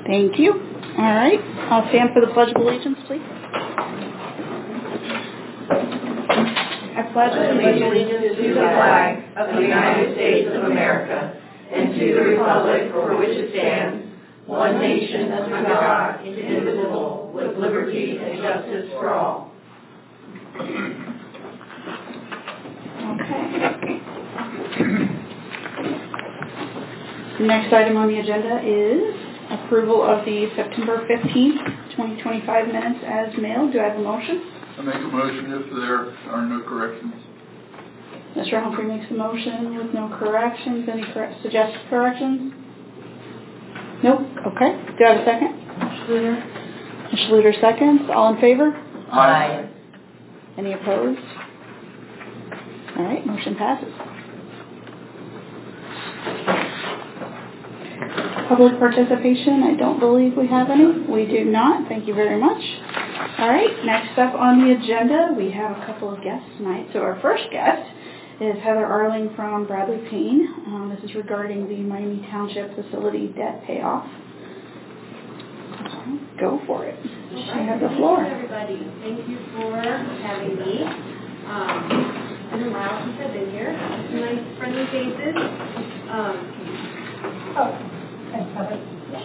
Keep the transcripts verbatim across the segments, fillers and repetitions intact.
Thank you. All right. I'll stand for the Pledge of Allegiance, please. I pledge allegiance to the flag of the United States of America and to the republic for which it stands, one nation under God, indivisible, with liberty and justice for all. Okay. The next item on the agenda is approval of the September fifteenth, twenty twenty-five minutes as mailed. Do I have a motion? I make a motion if there are no corrections. Mister Humphrey makes a motion with no corrections. Any correct, suggested corrections? Nope. Okay. Do I have a second? Schluter. Mister Schluter seconds. All in favor? Aye. Any opposed? All right. Motion passes. Public participation, I don't believe we have any. We do not. Thank you very much. All right, next up on the agenda, we have a couple of guests tonight. So our first guest is Heather Arling from Bradley Payne. Um, this is regarding the Miami Township facility debt payoff. Go for it. She has the floor. Thank you, everybody. Thank you for having me. Um, it's been a while since I've been here. Some nice friendly faces. Um, oh. Thanks, Heather.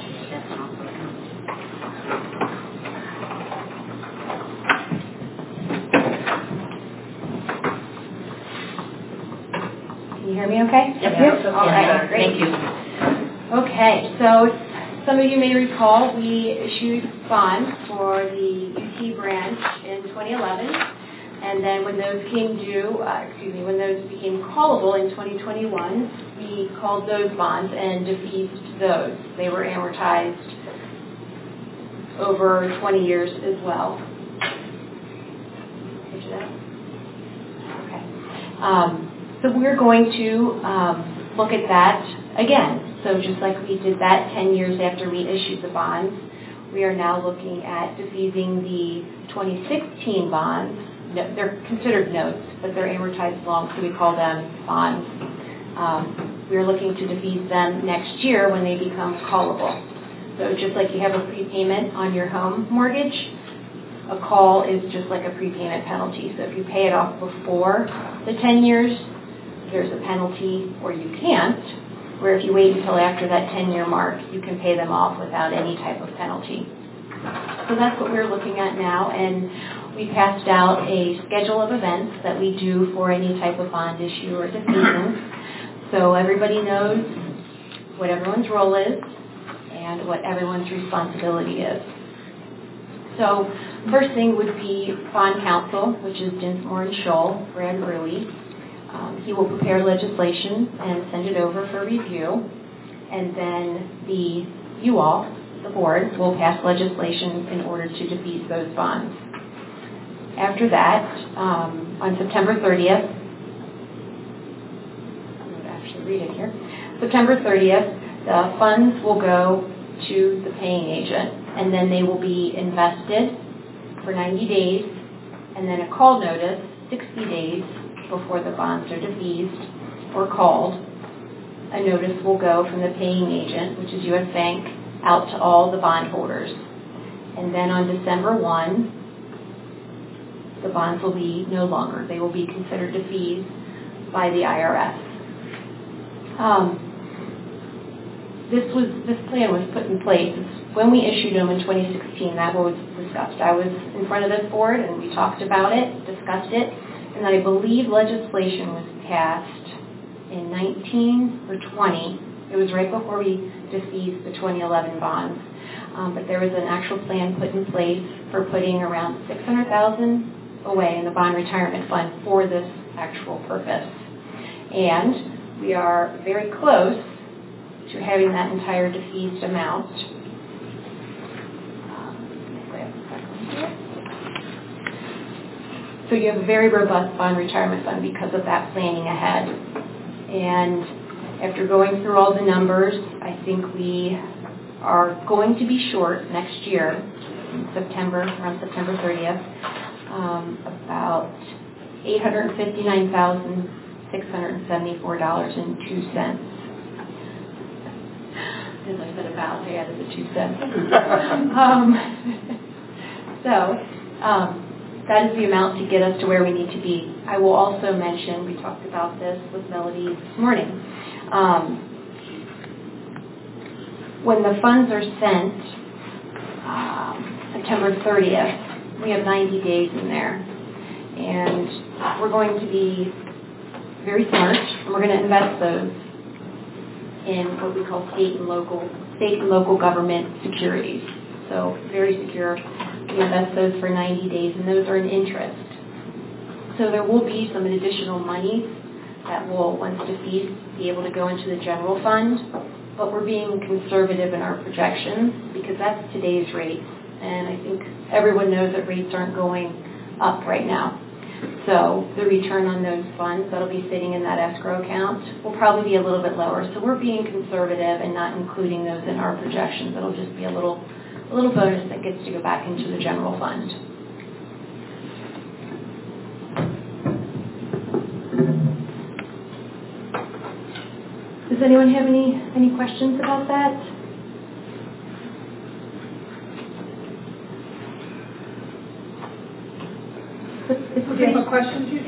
Can you hear me okay? Yep. Yep. All right, great. Thank you. Okay, so some of you may recall we issued bonds for the U T branch in twenty eleven, and then when those came due, uh, excuse me, when those became callable in twenty twenty-one, we called those bonds and defeased those. They were amortized over twenty years as well. Picture that? Okay. Um, so we're going to um, look at that again. So just like we did that ten years after we issued the bonds, we are now looking at defeasing the twenty sixteen bonds. No, they're considered notes, but they're amortized long, so we call them bonds. Um, we're looking to defease them next year when they become callable. So just like you have a prepayment on your home mortgage, a call is just like a prepayment penalty. So if you pay it off before the ten years, there's a penalty, or you can't, where if you wait until after that ten-year mark, you can pay them off without any type of penalty. So that's what we're looking at now, and we passed out a schedule of events that we do for any type of bond issue or defeasance, so everybody knows what everyone's role is and what everyone's responsibility is. So first thing would be bond counsel, which is Dinsmore and Scholl, Brad Ruey. Um, he will prepare legislation and send it over for review, and then the you all, the board, will pass legislation in order to defease those bonds. After that, um, on September thirtieth, I'm going to actually read it here. September thirtieth, the funds will go to the paying agent, and then they will be invested for ninety days, and then a call notice, sixty days before the bonds are defeased or called. A notice will go from the paying agent, which is U S Bank, out to all the bondholders. And then on December first, the bonds will be no longer. They will be considered defeased by the I R S. Um, this was this plan was put in place when we issued them in twenty sixteen. That was discussed. I was in front of this board and we talked about it, discussed it, and I believe legislation was passed in nineteen or twenty. It was right before we defeased the twenty eleven bonds. Um, but there was an actual plan put in place for putting around six hundred thousand dollars away in the bond retirement fund for this actual purpose. And we are very close to having that entire defeased amount. So you have a very robust bond retirement fund because of that planning ahead. And after going through all the numbers, I think we are going to be short next year, in September, around September thirtieth, um, about eight hundred fifty-nine thousand six hundred seventy-four dollars and two cents. As I said about, I added the two cents. um, so um, that is the amount to get us to where we need to be. I will also mention, we talked about this with Melody this morning. Um, when the funds are sent, um, September thirtieth, we have ninety days in there. And we're going to be very smart, and we're going to invest those in what we call state and local state and local government securities. So very secure. We invest those for ninety days, and those are in interest. So there will be some additional money that will, once defeased, be able to go into the general fund. But we're being conservative in our projections because that's today's rate. And I think everyone knows that rates aren't going up right now. So the return on those funds that'll be sitting in that escrow account will probably be a little bit lower. So we're being conservative and not including those in our projections. It'll just be a little, a little bonus that gets to go back into the general fund. Does anyone have any, any questions about that? Do you have a question, Judy?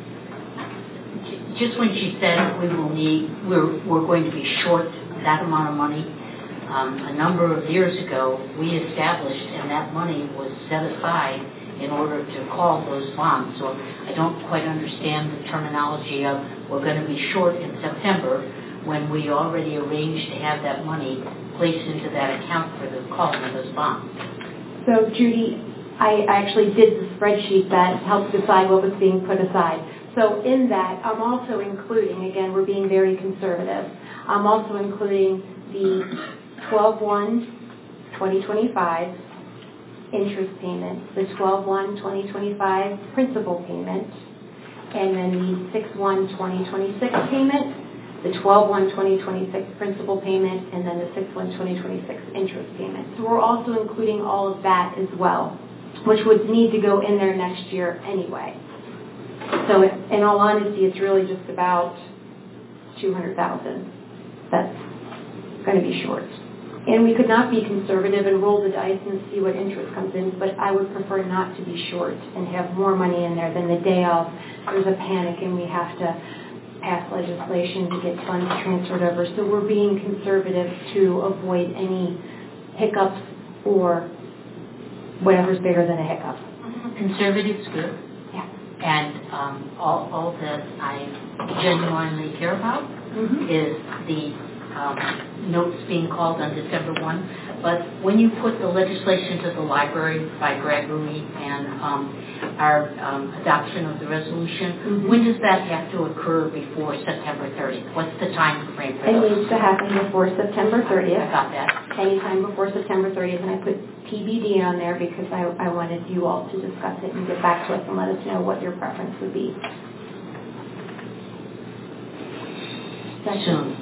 Just when she said we will need, we're, we're going to be short that amount of money, um, a number of years ago, we established, and that money was set aside in order to call those bonds. So I don't quite understand the terminology of we're going to be short in September when we already arranged to have that money placed into that account for the calling of those bonds. So, Judy, I actually did the spreadsheet that helped decide what was being put aside. So in that, I'm also including, again, we're being very conservative, I'm also including the twelve one twenty twenty-five interest payment, the twelve one twenty twenty-five principal payment, and then the six one twenty twenty-six payment, the twelve one twenty twenty-six principal payment, and then the six one twenty twenty-six interest payment. So we're also including all of that as well, which would need to go in there next year anyway. So in all honesty, it's really just about two hundred thousand dollars that's going to be short. And we could not be conservative and roll the dice and see what interest comes in, but I would prefer not to be short and have more money in there than the day of there's a panic and we have to pass legislation to get funds transferred over. So we're being conservative to avoid any hiccups or whatever's bigger than a hiccup. Conservative's good. Yeah. And um, all, all that I genuinely care about mm-hmm. is the um, notes being called on December first. But when you put the legislation to the library by Gregory and um, our um, adoption of the resolution, mm-hmm. when does that have to occur before September thirtieth? What's the time frame for It those? needs to happen before September thirtieth. I got that. Anytime before September thirtieth, and I put T B D on there because I, I wanted you all to discuss it and get back to us and let us know what your preference would be. Soon.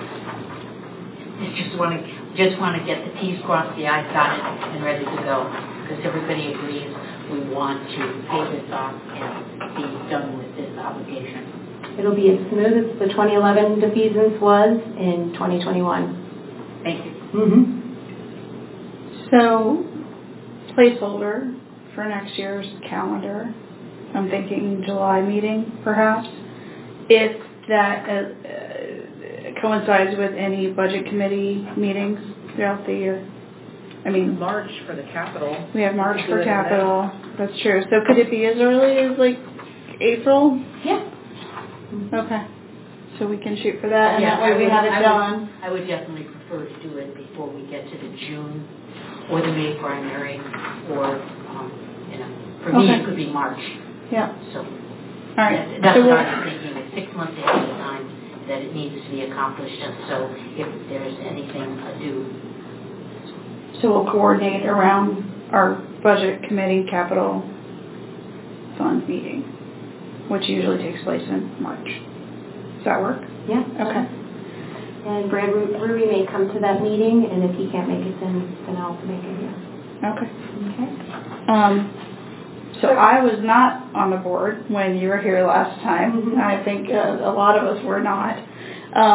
I just want to just want to get the T's crossed, the I's dotted, and ready to go because everybody agrees we want to pay this off and be done with this obligation. It'll be as smooth as the twenty eleven defeasance was in twenty twenty-one. Thank you. Mm-hmm. So, placeholder for next year's calendar, I'm thinking July meeting, perhaps, if that uh, uh, coincides with any budget committee meetings throughout the year. I mean, March for the capital. We have March for capital. That's true. So could it be as early as like April? Yeah. Okay. So we can shoot for that, and yeah, that way we would, have it I done. Would, I would definitely prefer to do it before we get to the June or the May primary, or um, you know, for Okay. me it could be March. Yeah. So all right. that, that's so what we'll, I was thinking. It's six months ahead of time that it needs to be accomplished, and so if there's anything due. So we'll coordinate around our budget committee capital fund meeting, which usually takes place in March. Does that work? Yeah. Okay. And Brad Ruby may come to that meeting, and if he can't make it, then, then I'll make it here. Okay. Okay. Um, so I was not on the board when you were here last time. Mm-hmm. I think uh, a lot of us were not. Um,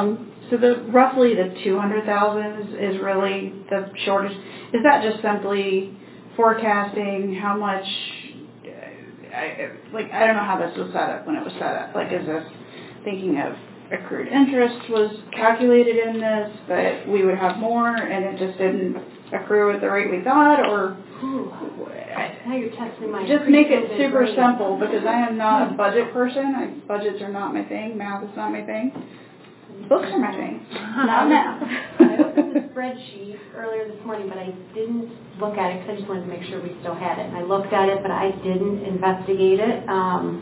so the roughly the two hundred thousand is, is really the shortest. Is that just simply forecasting how much? I, like I don't know how this was set up when it was set up. Like, is this thinking of accrued interest was calculated in this, but we would have more and it just didn't accrue at the rate we thought, or Ooh, now you're testing my just make it pre-COVID super brain. simple, because I am not a budget person. I, budgets are not my thing. Math is not my thing. Books are my thing, not math. I opened the spreadsheet earlier this morning, but I didn't look at it because I just wanted to make sure we still had it. And I looked at it, but I didn't investigate it. Um,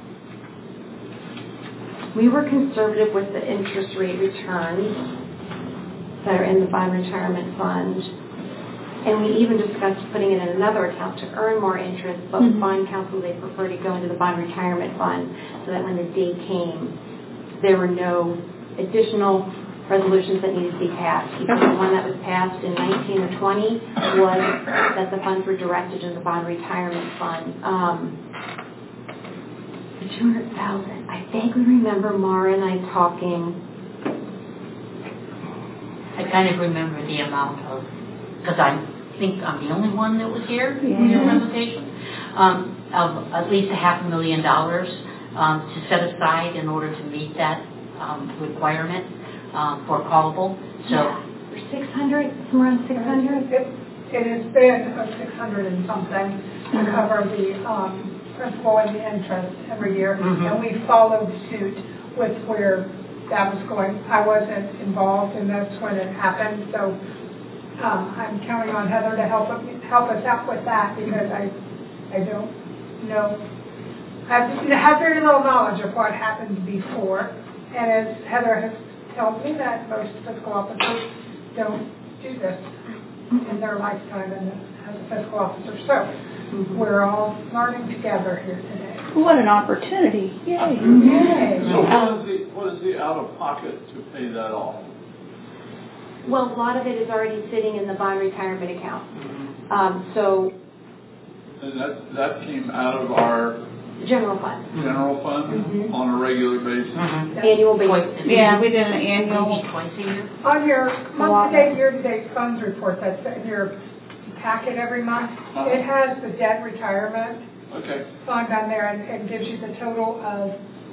we were conservative with the interest rate returns that are in the bond retirement fund. And we even discussed putting it in another account to earn more interest, but Mm-hmm. bond counsel, they prefer to go into the bond retirement fund so that when the day came, there were no additional resolutions that needed to be passed. Because the one that was passed in nineteen or twenty was that the funds were directed in the bond retirement fund. Um, the two hundred thousand dollars, I vaguely remember Mara and I talking. I kind of remember the amount of, because I think I'm the only one that was here Yeah. in your presentation, um, of at least a half a million dollars um, to set aside in order to meet that um, requirement um, for callable. So, Yeah. Or six hundred, somewhere around six hundred? It, it has been uh, six hundred and something to cover the um, principal and the interest every year. Mhm. And we followed suit with where that was going. I wasn't involved in this when it happened, so um, I'm counting on Heather to help help us out with that, because I I don't know. I have, have very little knowledge of what happened before. And as Heather has told me, that most fiscal officers don't do this in their lifetime and as a fiscal officer. So Mm-hmm. we're all learning together here today. What an opportunity! Yay! Yay. So what is the, what is the out-of-pocket to pay that off? Well, a lot of it is already sitting in the bond retirement account. mhm. Um, so, And that, that came out of our general fund, general fund Mhm. on a regular basis? Mhm. annual basis. Twice- Yeah, we did an annual. Maybe twice a year. On your month-to-date, year-to-date funds report that's in your packet every month, Uh-huh. it has the debt retirement Okay. fund on there and, and gives you the total of,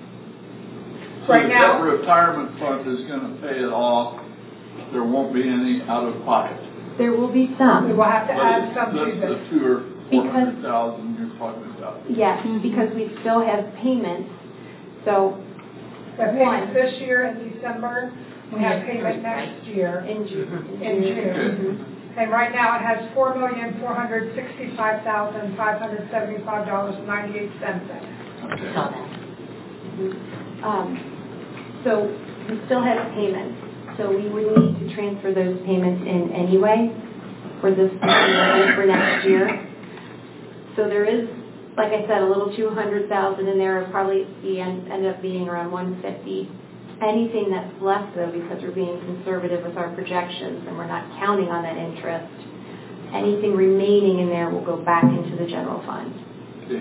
So right if now, that retirement fund is going to pay it off, there won't be any out-of-pocket. There will be we some. will have to But add it's some to the, this. the two or four hundred thousand you're talking about. Yes, Mhm. because we still have payments. So, The payment this year in December, we have Yeah, payment right. next year in June. in June. Okay. And right now it has four million, four hundred sixty-five thousand, five hundred seventy-five dollars and ninety-eight cents in it. Okay. Saw that. Um, so we still have payments. So we would need to transfer those payments in anyway for this year, for next year. So there is, like I said, a little two hundred thousand in there. It'll probably be end, end up being around one fifty. Anything that's left, though, because we're being conservative with our projections and we're not counting on that interest, anything remaining in there will go back into the general fund. Okay.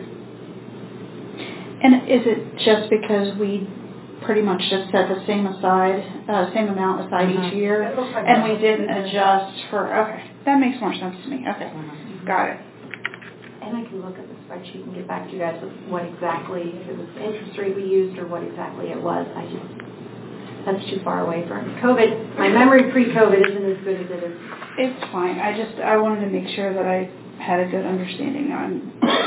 And is it just because we pretty much just set the same aside, uh, same amount aside Mhm. each year, It looks like and that. we didn't adjust for? Okay, that makes more sense to me. Okay, Mhm. got it. And I can look at the spreadsheet and get back to you guys with what exactly, if it was the interest rate we used or what exactly it was. I just, that's too far away from COVID. My memory pre-COVID isn't as good as it is. It's fine. I just I wanted to make sure that I had a good understanding on.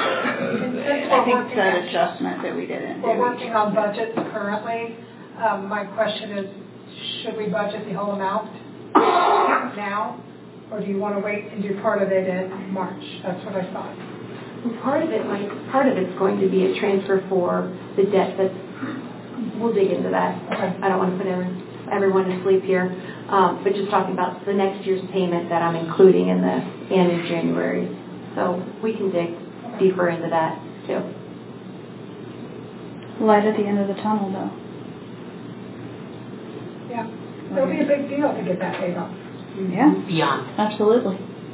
I think that adjustment that we didn't do. We're working on budgets currently. Um, my question is, should we budget the whole amount now? Or do you want to wait and do part of it in March? That's what I thought. And part of it might, part of it's going to be a transfer for the debt that's, we'll dig into that. Okay. I don't want to put every, everyone to sleep here, um, but just talking about the next year's payment that I'm including in the end of January. So we can dig deeper into that too. Light at the end of the tunnel, though. Yeah. It'll be a big deal to get that paid off. Yeah, Beyond. absolutely.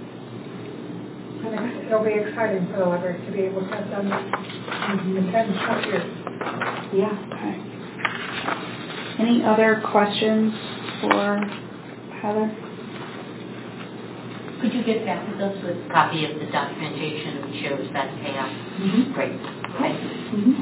And it'll be exciting for the library to be able to have done that in ten short years. Yeah. Okay. Any other questions for Heather? Could you get back with us with a copy of the documentation that shows that payout? Mm-hmm. Great. Thank you. Mm-hmm.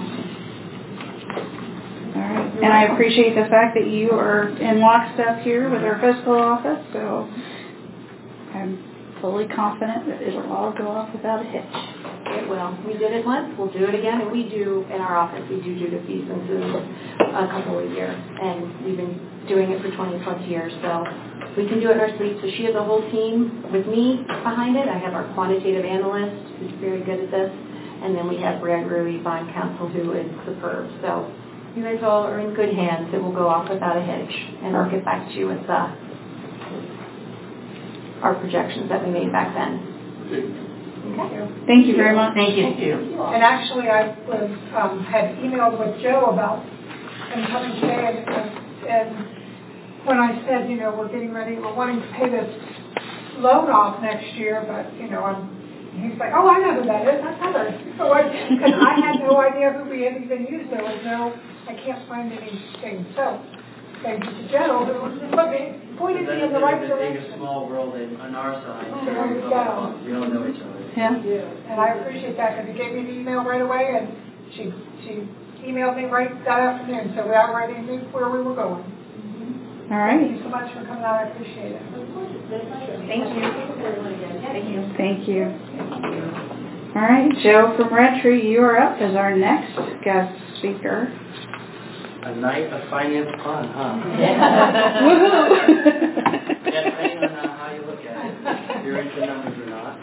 All right. And I appreciate the fact that you are in lockstep here with our fiscal office, so I'm fully confident that it'll all go off without a hitch. It will. We did it once, we'll do it again, and we do, in our office, we do do the fees and Zooms a couple a year, and we've been doing it for twenty plus years, so we can do it in our sleep. So she has a whole team with me behind it. I have our quantitative analyst, who's very good at this, and then we have Brad Rui, bond counsel, who is superb. So you guys all are in good hands. It will go off without a hitch, and I'll get back to you with uh, our projections that we made back then. Okay. Thank you very much. Thank you. Thank you. And actually, I was um, had emailed with Joe about him coming today, and, and when I said, you know, we're getting ready, we're wanting to pay this loan off next year, but you know, I'm, he's like, oh, I know who that is. That's Heather. So I, because I had no idea who we had even used. There was no, I can't find anything. So thank you to Joe who put me, pointed me in the right direction. It's a small world in, on our side. Oh, there we go. We all know each other. Yeah. And I appreciate that because he gave me the email right away, and she she emailed me right that afternoon, so we already knew where we were going. All right. Thank you so much for coming out. I appreciate it. Thank you. Thank you. Thank you. All right, Joe from Red Tree, you are up as our next guest speaker. A night of finance fun, huh? Woohoo! Yeah, depending on uh, how you look at it, if you're into numbers or not.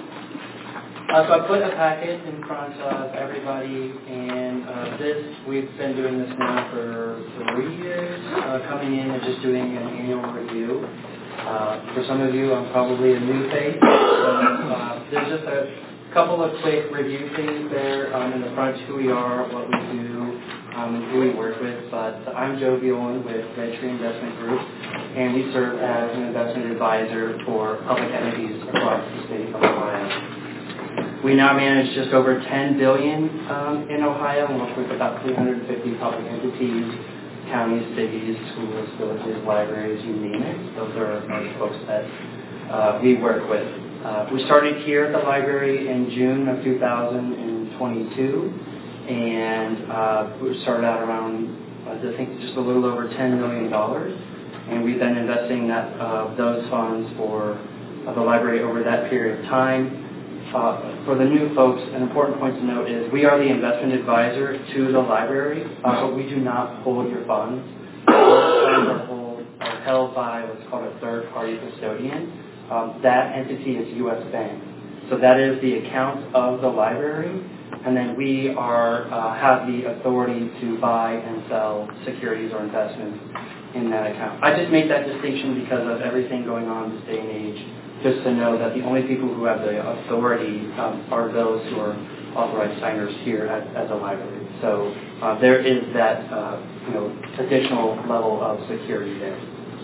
Uh, so I put a packet in front of everybody, and uh, this, we've been doing this now for three years, uh, coming in and just doing an annual review. Uh, for some of you, I'm probably a new face, so uh, there's just a couple of quick review things there um, in the front, who we are, what we do, um, and who we work with. But I'm Joe Violan with Red Tree Investment Group, and we serve as an investment advisor for public entities across the state of Ohio. We now manage just over ten billion dollars um, in Ohio and work with about three hundred fifty public entities, counties, cities, schools, villages, libraries, you name it. Those are, are the folks that uh, we work with. Uh, we started here at the library in June of two thousand twenty-two, and uh, we started out around, uh, I think, just a little over ten million dollars. And we've been investing that uh, those funds for uh, the library over that period of time. Uh, for the new folks, an important point to note is we are the investment advisor to the library, uh, but we do not hold your funds. Those funds are, hold, are held by what's called a third-party custodian. Um, that entity is U S Bank. So that is the account of the library, and then we are uh, have the authority to buy and sell securities or investments in that account. I just make that distinction because of everything going on this day and age. Just to know that the only people who have the authority um, are those who are authorized signers here at, at the library. So uh, there is that uh, you know additional level of security there.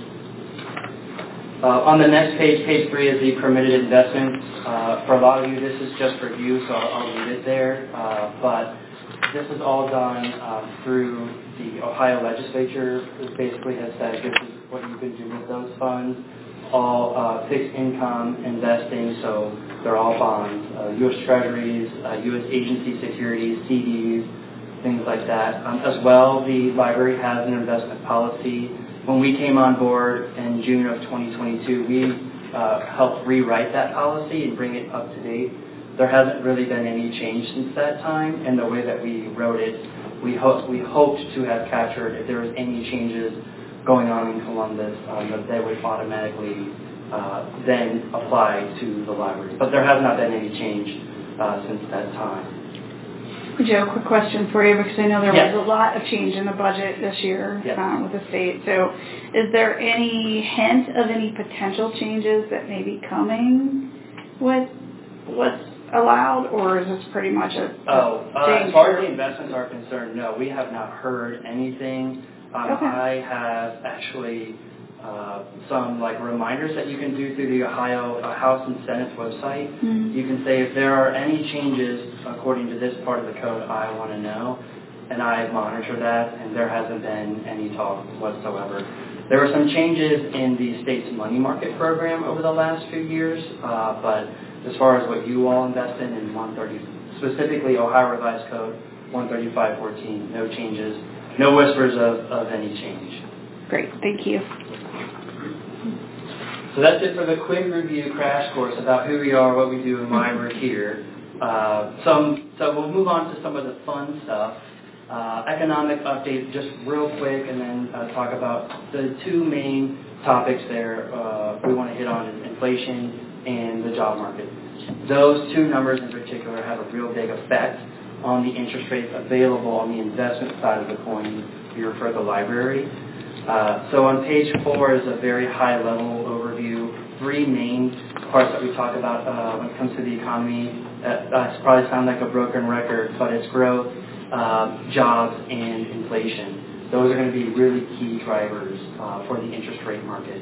Uh, on the next page, page three is the permitted investments. Uh, for a lot of you, this is just review, so I'll, I'll leave it there. Uh, but this is all done um, through the Ohio legislature. It basically has said this is what you can do with those funds. All uh, fixed income investing, so they're all bonds, uh, U S Treasuries, uh, U S agency securities, C Ds, things like that. Um, as well, the library has an investment policy. When we came on board in June of twenty twenty-two, we uh, helped rewrite that policy and bring it up to date. There hasn't really been any change since that time, and the way that we wrote it, we, ho- we hoped to have captured if there was any changes going on in Columbus, um, that they would automatically uh, then apply to the library. But there has not been any change uh, since that time. Joe, quick question for you, because I know there yes. was a lot of change in the budget this year yes. um, with the state. So is there any hint of any potential changes that may be coming with what's allowed, or is this pretty much a, a Oh, uh, change? as far as the investments are concerned, no, we have not heard anything. Um, okay. I have actually uh, some like reminders that you can do through the Ohio uh, House and Senate's website. Mm-hmm. You can say if there are any changes according to this part of the code, I want to know, and I monitor that, and there hasn't been any talk whatsoever. There were some changes in the state's money market program over the last few years, uh, but as far as what you all invest in in one thirty, specifically Ohio Revised Code one thirty-five fourteen, no changes, no whispers of, of any change. Great, thank you. So that's it for the quick review crash course about who we are, what we do, and why we're here. Uh, some, so we'll move on to some of the fun stuff. Uh, economic update, just real quick, and then uh, talk about the two main topics there uh, we want to hit on is inflation and the job market. Those two numbers in particular have a real big effect on the interest rates available on the investment side of the coin here for the library. Uh, so on page four is a very high-level overview, three main parts that we talk about uh, when it comes to the economy. Uh, that probably sound like a broken record, but it's growth, uh, jobs, and inflation. Those are going to be really key drivers uh, for the interest rate market.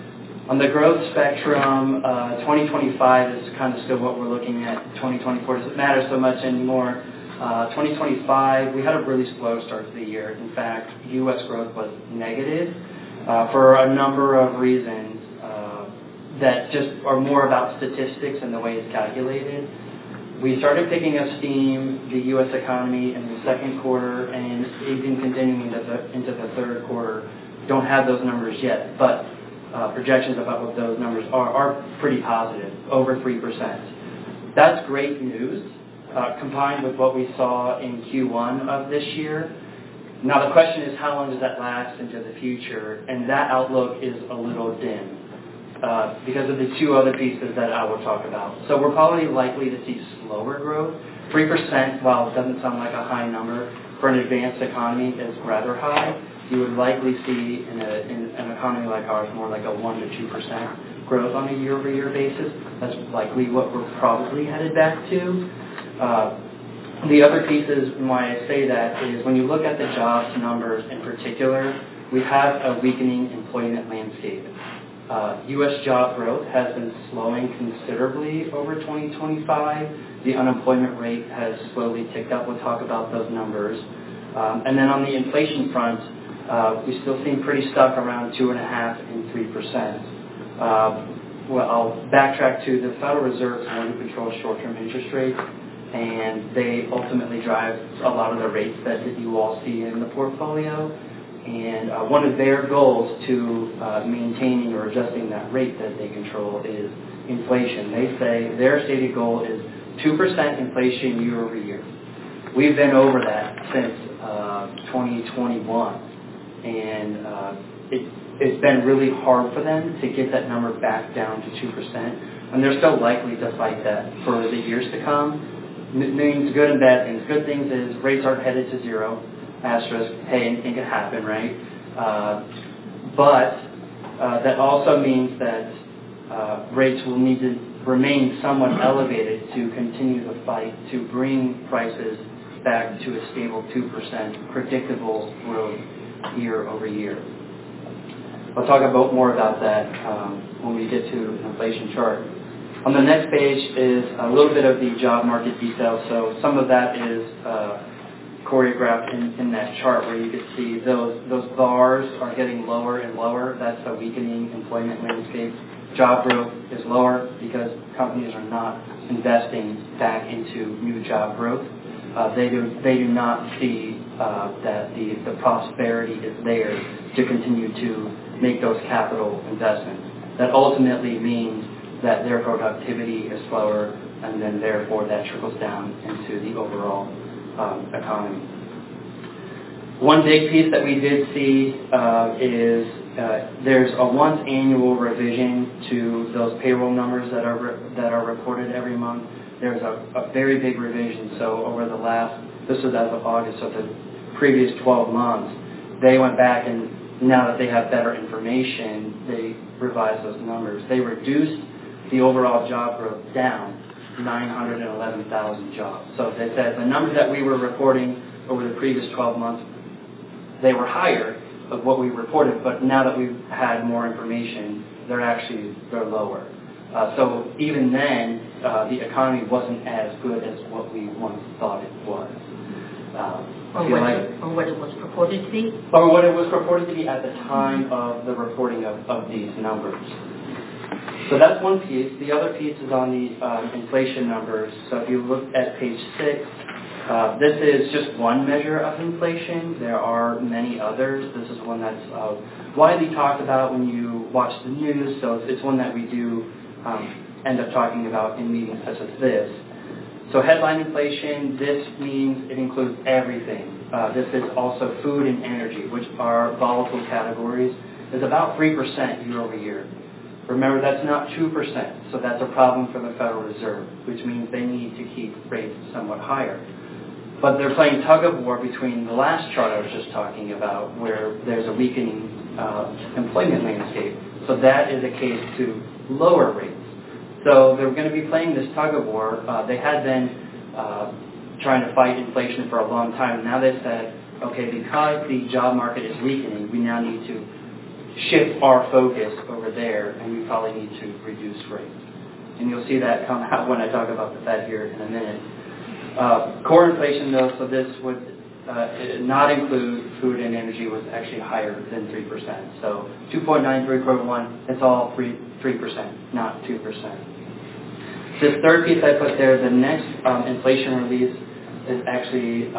On the growth spectrum, uh, twenty twenty-five is kind of still what we're looking at. twenty twenty-four doesn't matter so much anymore. Uh, twenty twenty-five, we had a really slow start to the year. In fact, U S growth was negative uh, for a number of reasons uh, that just are more about statistics and the way it's calculated. We started picking up steam, the U S economy, in the second quarter, and even continuing into the, into the third quarter. Don't have those numbers yet, but uh, projections about what those numbers are are pretty positive, over three percent. That's great news. Uh, combined with what we saw in Q one of this year. Now the question is, how long does that last into the future? And that outlook is a little dim uh, because of the two other pieces that I will talk about. So we're probably likely to see slower growth. three percent, while it doesn't sound like a high number, for an advanced economy is rather high. You would likely see in, a, in an economy like ours more like a one to two percent growth on a year-over-year basis. That's likely what we're probably headed back to. Uh, the other pieces, and why I say that, is when you look at the jobs numbers in particular, we have a weakening employment landscape. Uh, U S job growth has been slowing considerably over twenty twenty-five. The unemployment rate has slowly ticked up. We'll talk about those numbers. Um, and then on the inflation front, uh, we still seem pretty stuck around two point five and three percent. Uh, well, I'll backtrack to the Federal Reserve's one to control short-term interest rates, and they ultimately drive a lot of the rates that you all see in the portfolio. And uh, one of their goals to uh, maintaining or adjusting that rate that they control is inflation. They say their stated goal is two percent inflation year over year. We've been over that since uh, twenty twenty-one, and uh, it, it's been really hard for them to get that number back down to two percent, and they're still likely to fight that for the years to come. It means good and bad things. Good things is rates aren't headed to zero. Asterisk, hey, anything can happen, right? Uh, but uh, that also means that uh, rates will need to remain somewhat elevated to continue the fight to bring prices back to a stable two percent predictable growth year over year. I'll talk about more about that um, when we get to an inflation chart. On the next page is a little bit of the job market details. So some of that is uh, choreographed in, in that chart where you can see those those bars are getting lower and lower. That's a weakening employment landscape. Job growth is lower because companies are not investing back into new job growth. Uh, they do they do not see uh, that the, the prosperity is there to continue to make those capital investments. That ultimately means that their productivity is slower, and then therefore that trickles down into the overall um, economy. One big piece that we did see uh, is uh, there's a once annual revision to those payroll numbers that are re- that are reported every month. There's a, a very big revision. So over the last, this was as of August, so the previous twelve months, they went back and now that they have better information, they revised those numbers. They reduced the overall job growth down nine hundred eleven thousand jobs. So they said the numbers that we were reporting over the previous twelve months, they were higher of what we reported, but now that we've had more information, they're actually, they're lower. Uh, so even then, uh, the economy wasn't as good as what we once thought it was. Um, Or feel what, like, it, or what it was purported to be? or what it was purported to be at the time of the reporting of, of these numbers. So that's one piece. The other piece is on the um, inflation numbers. So if you look at page six, uh, this is just one measure of inflation. There are many others. This is one that's uh, widely talked about when you watch the news. So it's one that we do um, end up talking about in meetings such as this. So headline inflation, this means it includes everything. Uh, this is also food and energy, which are volatile categories. It's about three percent year over year. Remember, that's not two percent, so that's a problem for the Federal Reserve, which means they need to keep rates somewhat higher. But they're playing tug of war between the last chart I was just talking about, where there's a weakening uh, employment landscape. So that is a case to lower rates. So they're going to be playing this tug of war. Uh, they had been uh, trying to fight inflation for a long time. Now they've said, okay, because the job market is weakening, we now need to shift our focus over there, and we probably need to reduce rates. And you'll see that come out when I talk about the Fed here in a minute. Uh, core inflation, though, so this would uh, not include food and energy, was actually higher than three percent. So two point nine, three point one, it's all three percent, not two percent. This third piece I put there, the next um, inflation release is actually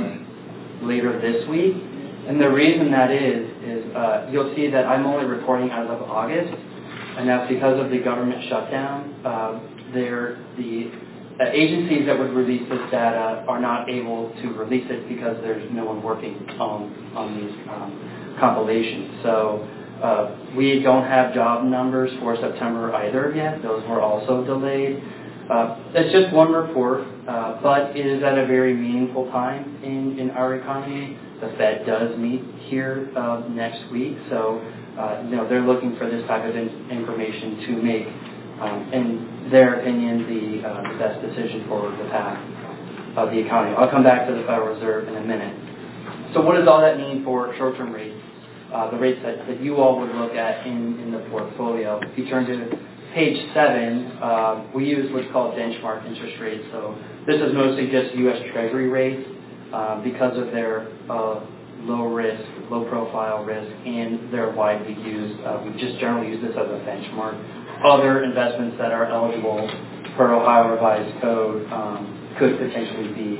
um, later this week. And the reason that is, is uh, you'll see that I'm only reporting as of August, and that's because of the government shutdown. Uh, they're, the uh, agencies that would release this data are not able to release it because there's no one working on, on these um, compilations. So uh, we don't have job numbers for September either yet. Those were also delayed. Uh, that's just one report, uh, but it is at a very meaningful time in, in our economy. The Fed does meet here uh, next week, so uh, you know they're looking for this type of in- information to make, um, in their opinion, the, uh, the best decision for the path of the economy. I'll come back to the Federal Reserve in a minute. So what does all that mean for short-term rates, uh, the rates that, that you all would look at in, in the portfolio? If you turn to page seven, uh, we use what's called benchmark interest rates. So this is mostly just U S Treasury rates. Uh, because of their uh, low risk, low profile risk, and they're widely used. Uh, we just generally use this as a benchmark. Other investments that are eligible per Ohio Revised Code um, could potentially be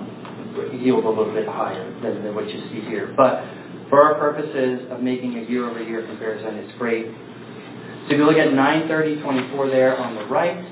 um, yield a little bit higher than, than what you see here. But for our purposes of making a year-over-year comparison, it's great. So if you look at nine thirty twenty-four there on the right,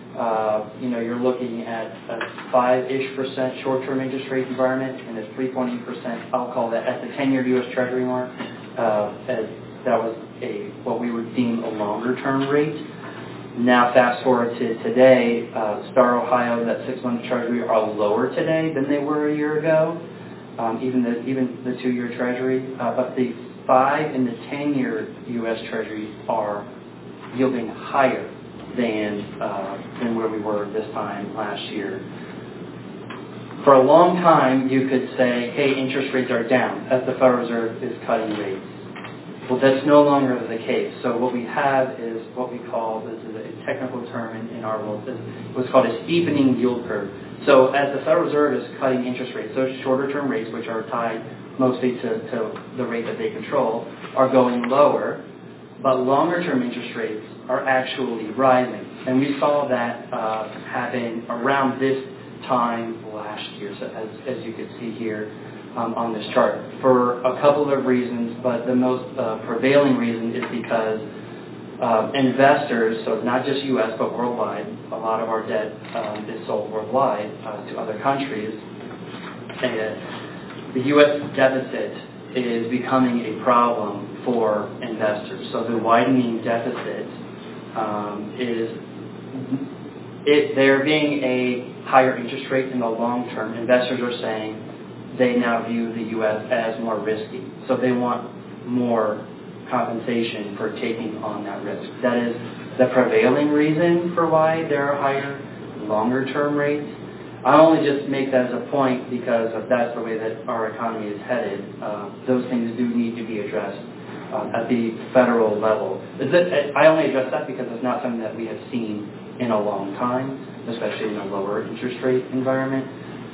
Uh, you know, you're looking at a five-ish percent short-term interest rate environment and a three point eight percent, I'll call that, at the ten-year U S Treasury mark, uh, as that was a what we would deem a longer-term rate. Now, fast forward to today, uh, Star Ohio, that six-month Treasury, are lower today than they were a year ago, um, even the even the two-year Treasury. Uh, but the five and the ten-year U S Treasury are yielding higher than uh, than where we were this time last year. For a long time, you could say, hey, interest rates are down as the Federal Reserve is cutting rates. Well, that's no longer the case. So what we have is what we call, this is a technical term in, in our world, is what's called a steepening yield curve. So as the Federal Reserve is cutting interest rates, those shorter-term rates, which are tied mostly to, to the rate that they control, are going lower, but longer-term interest rates are actually rising. And we saw that uh, happen around this time last year, so as, as you can see here um, on this chart, for a couple of reasons, but the most uh, prevailing reason is because uh, investors, so not just U S but worldwide, a lot of our debt um, is sold worldwide uh, to other countries, and the U S deficit is becoming a problem for investors. So the widening deficit um, is, it, there being a higher interest rate in the long term, investors are saying they now view the U S as more risky. So they want more compensation for taking on that risk. That is the prevailing reason for why there are higher, longer term rates. I only just make that as a point because of that's the way that our economy is headed. Uh, those things do need to be addressed um, at the federal level. Is it, I only address that because it's not something that we have seen in a long time, especially in a lower interest rate environment.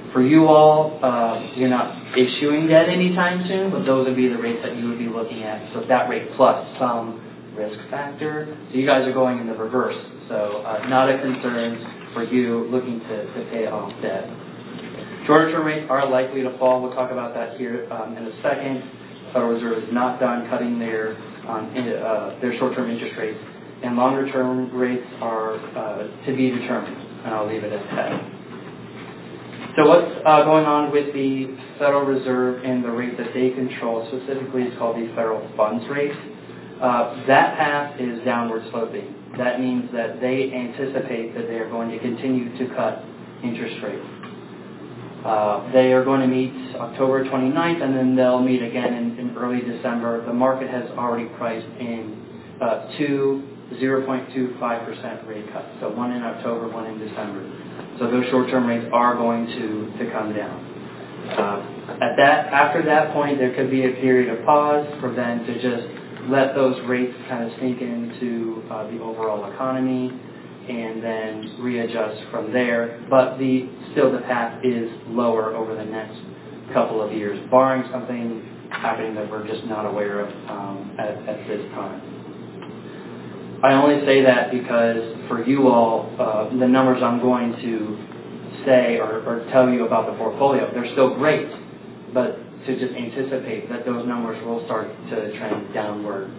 For you all, uh, you're not issuing debt anytime soon, but those would be the rates that you would be looking at. So that rate plus some risk factor. So you guys are going in the reverse. So uh, not a concern for you looking to, to pay off debt. Shorter term rates are likely to fall. We'll talk about that here um, in a second. Federal Reserve is not done cutting their um, in, uh, their short-term interest rates, and longer-term rates are uh, to be determined. And I'll leave it at that. So what's uh, going on with the Federal Reserve and the rate that they control? Specifically, it's called the federal funds rate. Uh, that path is downward sloping. That means that they anticipate that they are going to continue to cut interest rates. Uh, they are going to meet October twenty-ninth, and then they'll meet again in, in early December. The market has already priced in uh, two zero point two five percent rate cuts, so one in October, one in December. So those short-term rates are going to, to come down. Uh, at that, after that point, there could be a period of pause for them to just let those rates kind of sink into uh, the overall economy, and then readjust from there. But the still the path is lower over the next couple of years, barring something happening that we're just not aware of um, at, at this time. I only say that because for you all, uh, the numbers I'm going to say or, or tell you about the portfolio, they're still great, but to just anticipate that those numbers will start to trend downward.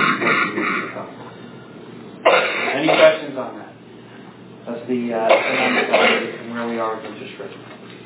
Any questions on that? That's the uh, economic outlook and where we are with interest rates.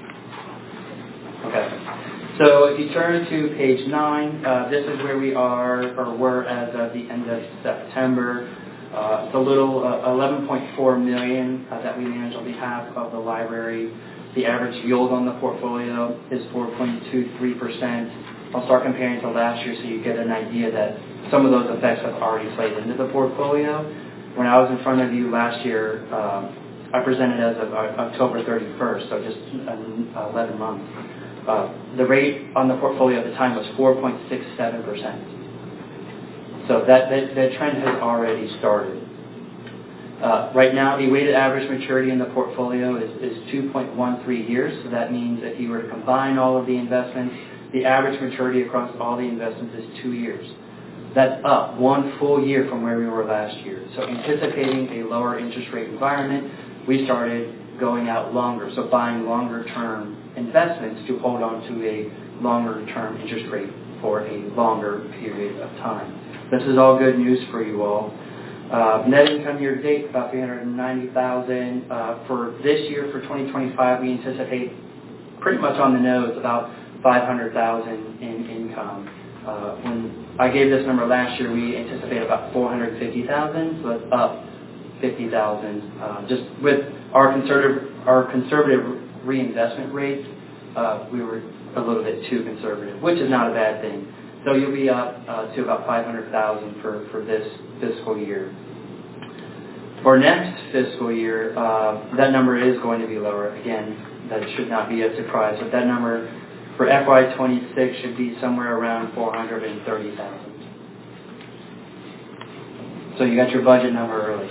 Okay. So if you turn to page nine, uh, this is where we are, or were as of the end of September. Uh, it's a little uh, eleven point four million dollars uh, that we manage on behalf of the library. The average yield on the portfolio is four point two three percent. I'll start comparing to last year so you get an idea that some of those effects have already played into the portfolio. When I was in front of you last year, um, I presented as of October thirty-first, so just eleven months. Uh, the rate on the portfolio at the time was four point six seven percent. So that, that, that trend has already started. Uh, right now, the weighted average maturity in the portfolio is, is two point one three years. So that means if you were to combine all of the investments, the average maturity across all the investments is two years. That's up one full year from where we were last year. So anticipating a lower interest rate environment, we started going out longer, so buying longer-term investments to hold on to a longer-term interest rate for a longer period of time. This is all good news for you all. Uh, net income year to date, about three hundred ninety thousand dollars. Uh, for this year, for twenty twenty-five, we anticipate pretty much on the nose about five hundred thousand dollars in income. Uh, when I gave this number last year, we anticipate about four hundred fifty thousand dollars, so it's up fifty thousand dollars. Uh, just with our conservative, our conservative reinvestment rate, uh, we were a little bit too conservative, which is not a bad thing. So you'll be up uh, to about five hundred thousand dollars for, for this fiscal year. For next fiscal year, uh, that number is going to be lower. Again, that should not be a surprise, but that number for F Y twenty-six should be somewhere around four hundred thirty thousand dollars. So you got your budget number early.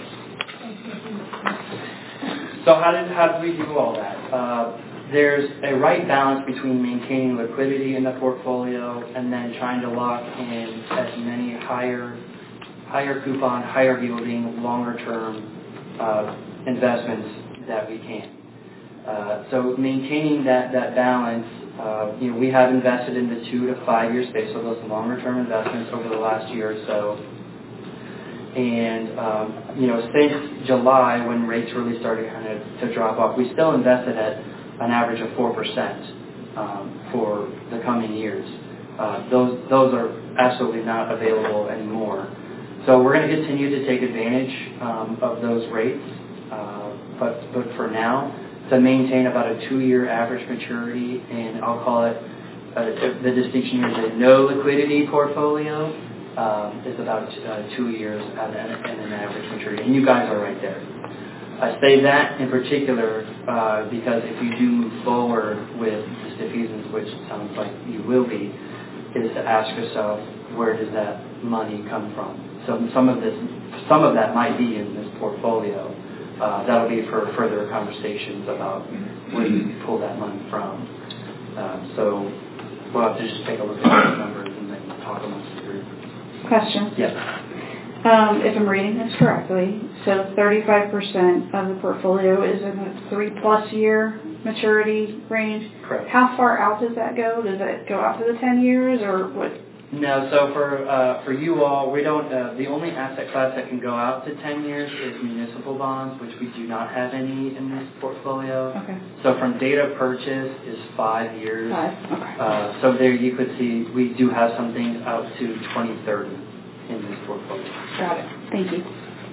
So how did, how did we do all that? Uh, there's a right balance between maintaining liquidity in the portfolio and then trying to lock in as many higher, higher coupon, higher yielding, longer term uh, investments that we can. Uh, so maintaining that, that balance, uh, you know, we have invested in the two to five year space, so those longer term investments over the last year or so. And, um, you know, since July, when rates really started kind of to drop off, we still invested at an average of four percent um, for the coming years. Uh, those, those are absolutely not available anymore. So we're going to continue to take advantage um, of those rates. Uh, but, but for now, to maintain about a two-year average maturity, and I'll call it, uh, the distinction here is a no liquidity portfolio. Um, is about uh, two years at an, at an average maturity, and you guys are right there. I say that in particular uh, because if you do move forward with the diffusers, which it sounds like you will be, is to ask yourself, where does that money come from? So some of this, some of that might be in this portfolio, uh, that'll be for further conversations about where you pull that money from. Um, so we'll have to just take a look at those numbers and then talk amongst the group. Question. Yes. Um, if I'm reading this correctly, so thirty-five percent of the portfolio is in a three-plus year maturity range. Correct. How far out does that go? Does it go out to the ten years, or what? No, so for uh, for you all, we don't. Uh, the only asset class that can go out to ten years is municipal bonds, which we do not have any in this portfolio. Okay. So from date of purchase is five years. Five. Okay. Uh, so there you could see we do have something out to twenty thirty in this portfolio. Got it. Thank you.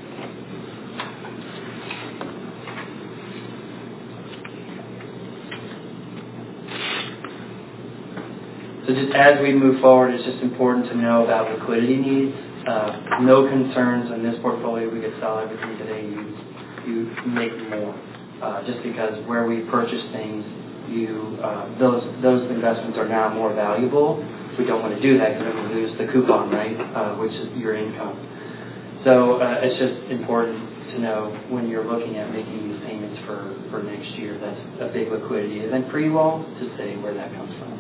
So just as we move forward, it's just important to know about liquidity needs. Uh, no concerns in this portfolio. We could sell everything today. You you make more. Uh, just because where we purchase things, you uh, those those investments are now more valuable. We don't want to do that because then we lose the coupon, right, uh, which is your income. So uh, it's just important to know when you're looking at making these payments for, for next year, that's a big liquidity event for you all to say where that comes from.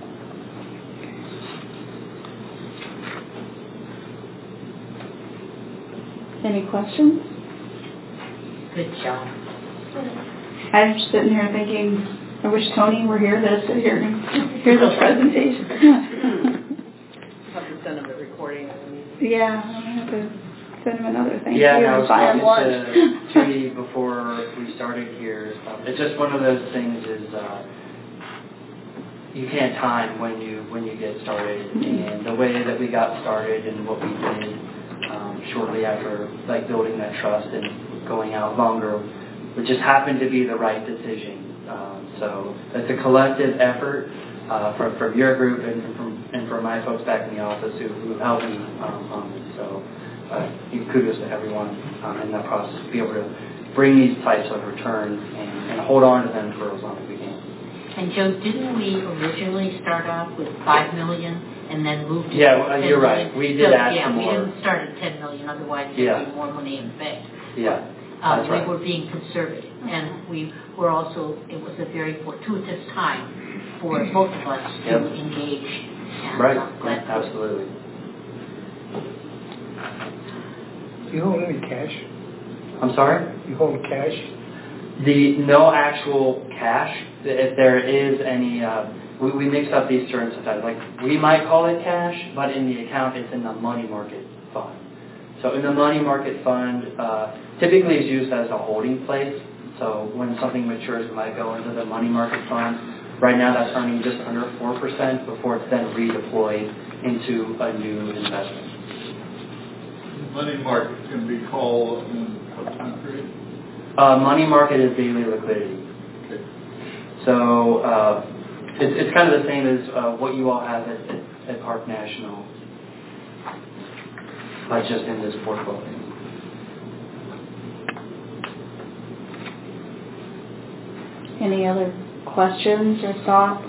Any questions? Good job. I'm just sitting here thinking, I wish Tony were here to sit here and hear this presentation. Have to send him the recording. Yeah, I have to send him another thank Yeah, you and I and was buy him talking lunch. to Judy before we started here. Um, it's just one of those things is uh, you can't time when you when you get started. And the way that we got started and what we did um, shortly after, like building that trust and going out longer, it just happened to be the right decision. Um, so it's a collective effort uh, from from your group and from and from my folks back in the office who who helped me um, on this. So. Uh, kudos to everyone um, in that process to be able to bring these types of returns and, and hold on to them for as long as we can. And Joe, didn't we originally start off with five million and then move to Yeah, well, ten you're million? right. We did so, add yeah, some we more. didn't start at ten million, otherwise there'd Yeah. be more money in the bank. Yeah, Um, that's we right. were being conservative, and we were also, it was a very fortuitous time for both of us to Yep. engage. And, Right, uh, glad- absolutely. You hold any cash? I'm sorry? You hold cash? The no actual cash, if there is any, uh, we, we mix up these terms sometimes. Like, we might call it cash, but in the account it's in the money market fund. So in the money market fund, uh, typically is used as a holding place. So when something matures, it might go into the money market fund. Right now that's earning just under four percent before it's then redeployed into a new investment. Money market can be called in what country? Uh, money market is daily liquidity. Okay. So uh, it's, it's kind of the same as uh, what you all have at, at, at Park National, but just in this portfolio. Any other questions or thoughts?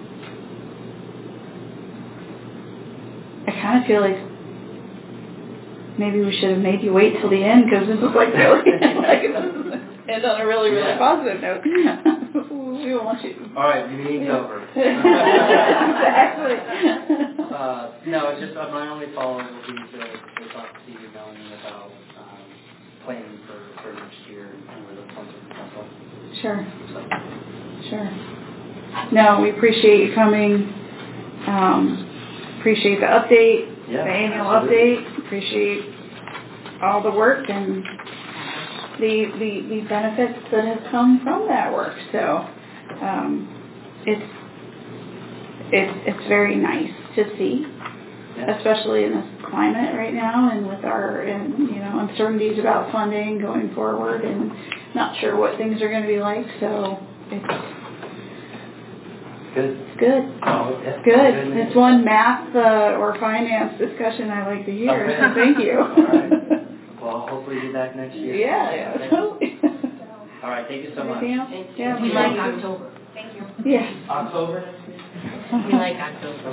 I kind of feel like maybe we should have made you wait till the end because this is like really, like, end on a really, really Yeah. positive note. We want you. All right, the meeting's over. Exactly. uh, no, it's just uh, my only follow-up will be to, to talk to Steve and Melanie about um, planning for, for next year and where the funds will come from. Sure. So. Sure. No, we appreciate you coming. Um, appreciate the update, Yeah, the annual absolutely. update. Appreciate all the work and the, the the benefits that have come from that work. So um, it's it's it's very nice to see, Yeah. especially in this climate right now, and with our and you know uncertainties about funding going forward, and not sure what things are going to be like. So it's Good. it's good. Oh, yeah. Good. Good. It's one math uh, or finance discussion I like to hear. Okay. So thank you. All right. Well, I'll hopefully be back next year. Yeah, yeah, Okay. totally. All right. Thank you so much. Anything else? Yeah, We we like like October. Yeah. October. We like October.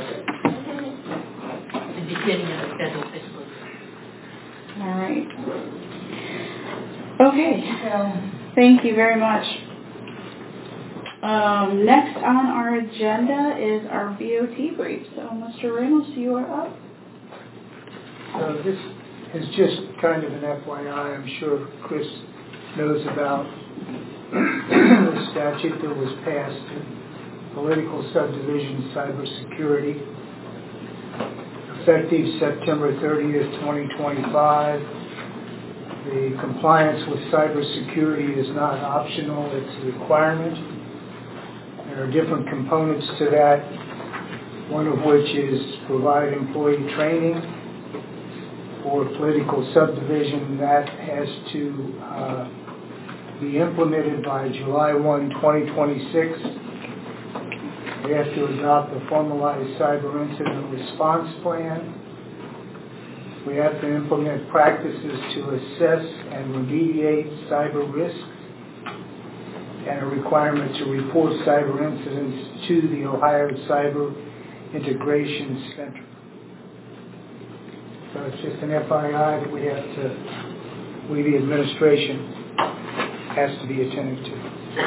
The beginning of the federal fiscal year. All right. Okay. So, Thank you very much. Um, next on our agenda is our V O T brief. So, Mister Ramos, you are up. So this is just kind of an F Y I. I'm sure Chris knows about the statute that was passed in political subdivision cybersecurity, effective September thirtieth, twenty twenty-five. The compliance with cybersecurity is not optional, it's a requirement. There are different components to that, one of which is provide employee training for political subdivision. That has to uh, be implemented by July first, twenty twenty-six. We have to adopt a formalized cyber incident response plan. We have to implement practices to assess and remediate cyber risks, and a requirement to report cyber incidents to the Ohio Cyber Integration Center. So it's just an F I I that we have to, we the administration has to be attentive to.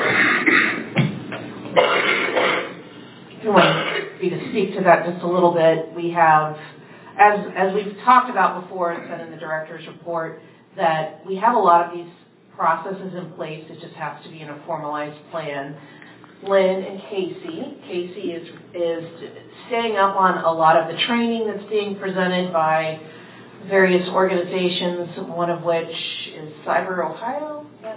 I want me to speak to that just a little bit. We have, as as we've talked about before, and said in the director's report, that we have a lot of these processes in place. It just has to be in a formalized plan. Lynn and Casey, Casey is is staying up on a lot of the training that's being presented by various organizations, one of which is Cyber Ohio. Yep.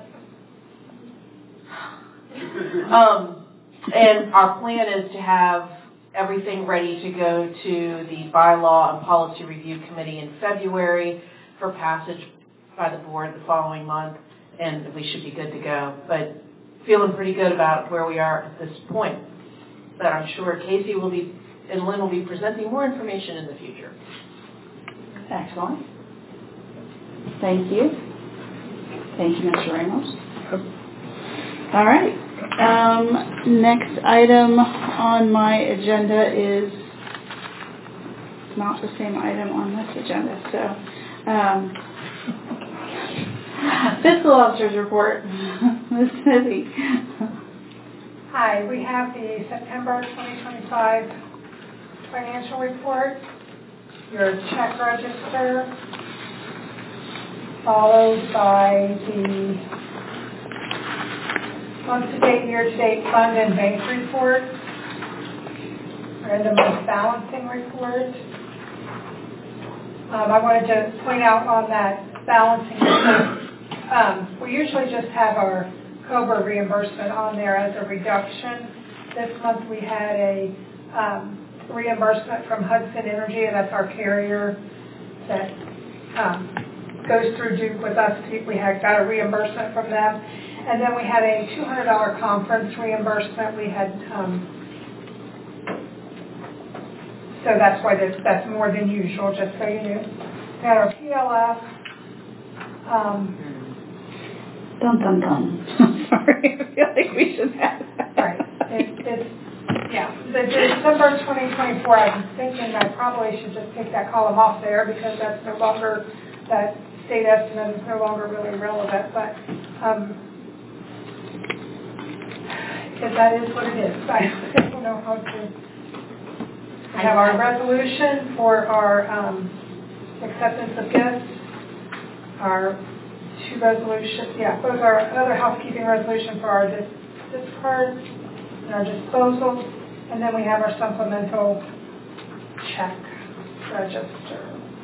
um, and our plan is to have everything ready to go to the Bylaw and Policy Review Committee in February for passage by the board the following month, and we should be good to go. But feeling pretty good about where we are at this point. But I'm sure Casey will be, and Lynn will be presenting more information in the future. Excellent. Thank you. Thank you, Mister Ramos. All right. Um, next item on my agenda is not the same item on this agenda. So, um, Fiscal Officer's Report. Miz Smithee. Hi, we have the September twenty twenty-five financial report, your check register, followed by the month-to-date, year-to-date fund and bank report, and the month balancing report. Um, I wanted to point out on that balancing report, um, we usually just have our COBRA reimbursement on there as a reduction. This month we had a um, reimbursement from Hudson Energy, and that's our carrier that um, goes through Duke with us. We had got a reimbursement from them. And then we had a two hundred dollars conference reimbursement. We had, um, so that's why this, that's more than usual, just so you knew. We had our P L F. Um, dun, dun, dun. Sorry, I feel like we should have that. Right. It, it's, yeah. The December twenty twenty-four, I was thinking I probably should just take that column off there because that's no longer, that state estimate is no longer really relevant. But, um, because that is what it is. I don't know how to. We have our resolution for our um, acceptance of gifts, our two resolutions, yeah, those are another housekeeping resolution for our dis discards and our disposal, and then we have our supplemental check register.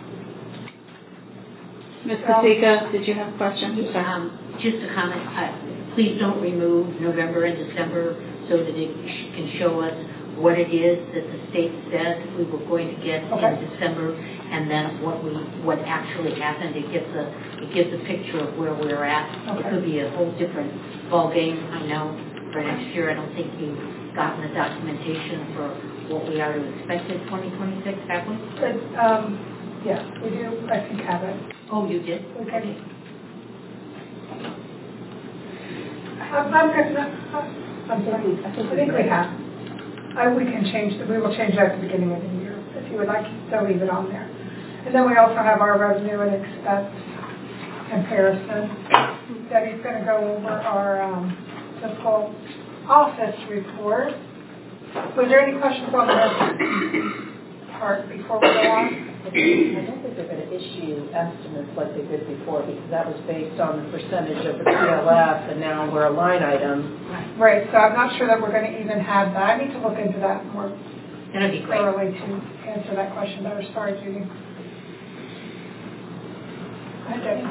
Miz Pasika, did you have a question? Um, just a comment. Uh, please don't remove November and December so that it sh can show us what it is that the state said we were going to get okay. in December, and then what we what actually happened. It gives a it gives a picture of where we're at. Okay. It could be a whole different ball game. I know for next year. I don't think you've gotten the documentation for what we are to expect in twenty twenty-six, have we? But, um, yeah, we do. I think have it. Oh, you did? Okay. I'm, I'm, I'm sorry. I think we have. I, we can change, the, we will change that at the beginning of the year. If you would like to leave it on there. And then we also have our revenue and expense comparison. Debbie's going to go over our um, fiscal office report. Was there any questions on this part before we go on? I don't think they're going to issue estimates like they did before, because that was based on the percentage of the P L F, and now we're a line item. Right, so I'm not sure that we're going to even have that. I need to look into that more That'd be great. thoroughly to answer that question better. Sorry, Judy. Hi, Debbie.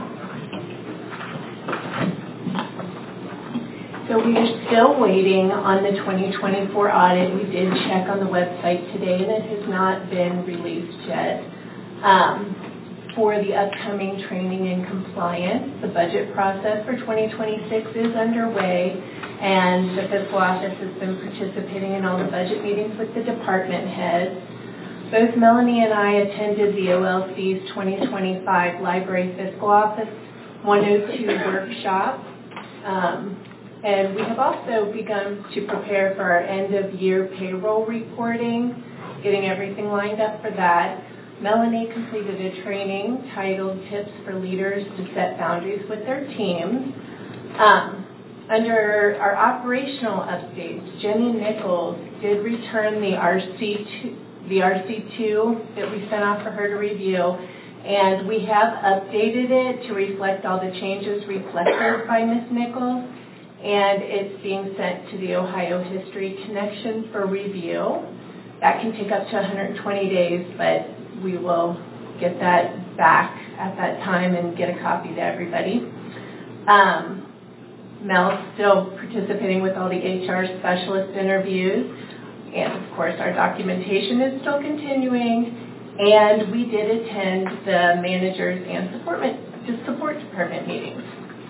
So we are still waiting on the twenty twenty-four audit. We did check on the website today, and it has not been released yet. Um, for the upcoming training and compliance, the budget process for twenty twenty-six is underway, and the fiscal office has been participating in all the budget meetings with the department heads. Both Melanie and I attended the O L C's twenty twenty-five Library Fiscal Office one oh two workshop. Um, And we have also begun to prepare for our end-of-year payroll reporting, getting everything lined up for that. Melanie completed a training titled Tips for Leaders to Set Boundaries with Their Teams. Um, under our operational updates, Jenny Nichols did return the R C two, the R C two that we sent off for her to review, and we have updated it to reflect all the changes reflected by Miz Nichols. And it's being sent to the Ohio History Connection for review. That can take up to one hundred twenty days, but we will get that back at that time and get a copy to everybody. Um, Mel's still participating with all the H R specialist interviews, and of course our documentation is still continuing, and we did attend the managers and support, support department meetings.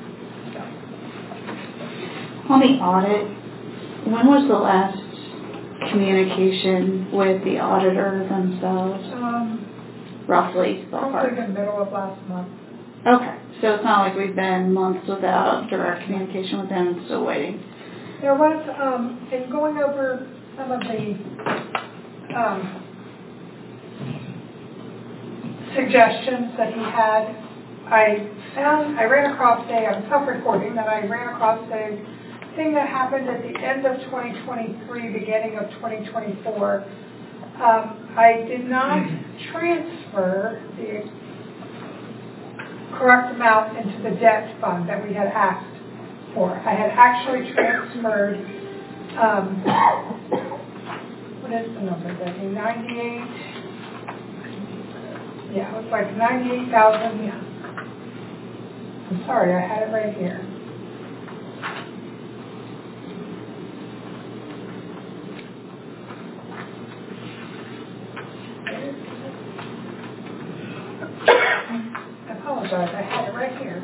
On the audit, when was the last communication with the auditor themselves? Um, Roughly, probably ballpark. the middle of last month. Okay, so it's not like we've been months without direct communication with them and still waiting. There was, um, in going over some of the um, suggestions that he had, I found, I ran across a, I'm self-reporting, that I ran across a thing that happened at the end of twenty twenty-three, beginning of twenty twenty-four. Um, I did not transfer the correct amount into the debt fund that we had asked for. I had actually transferred, um, what is the number, Becky? ninety-eight, yeah, it was like ninety-eight thousand, yeah. I'm sorry, I had it right here. I apologize, I had it right here.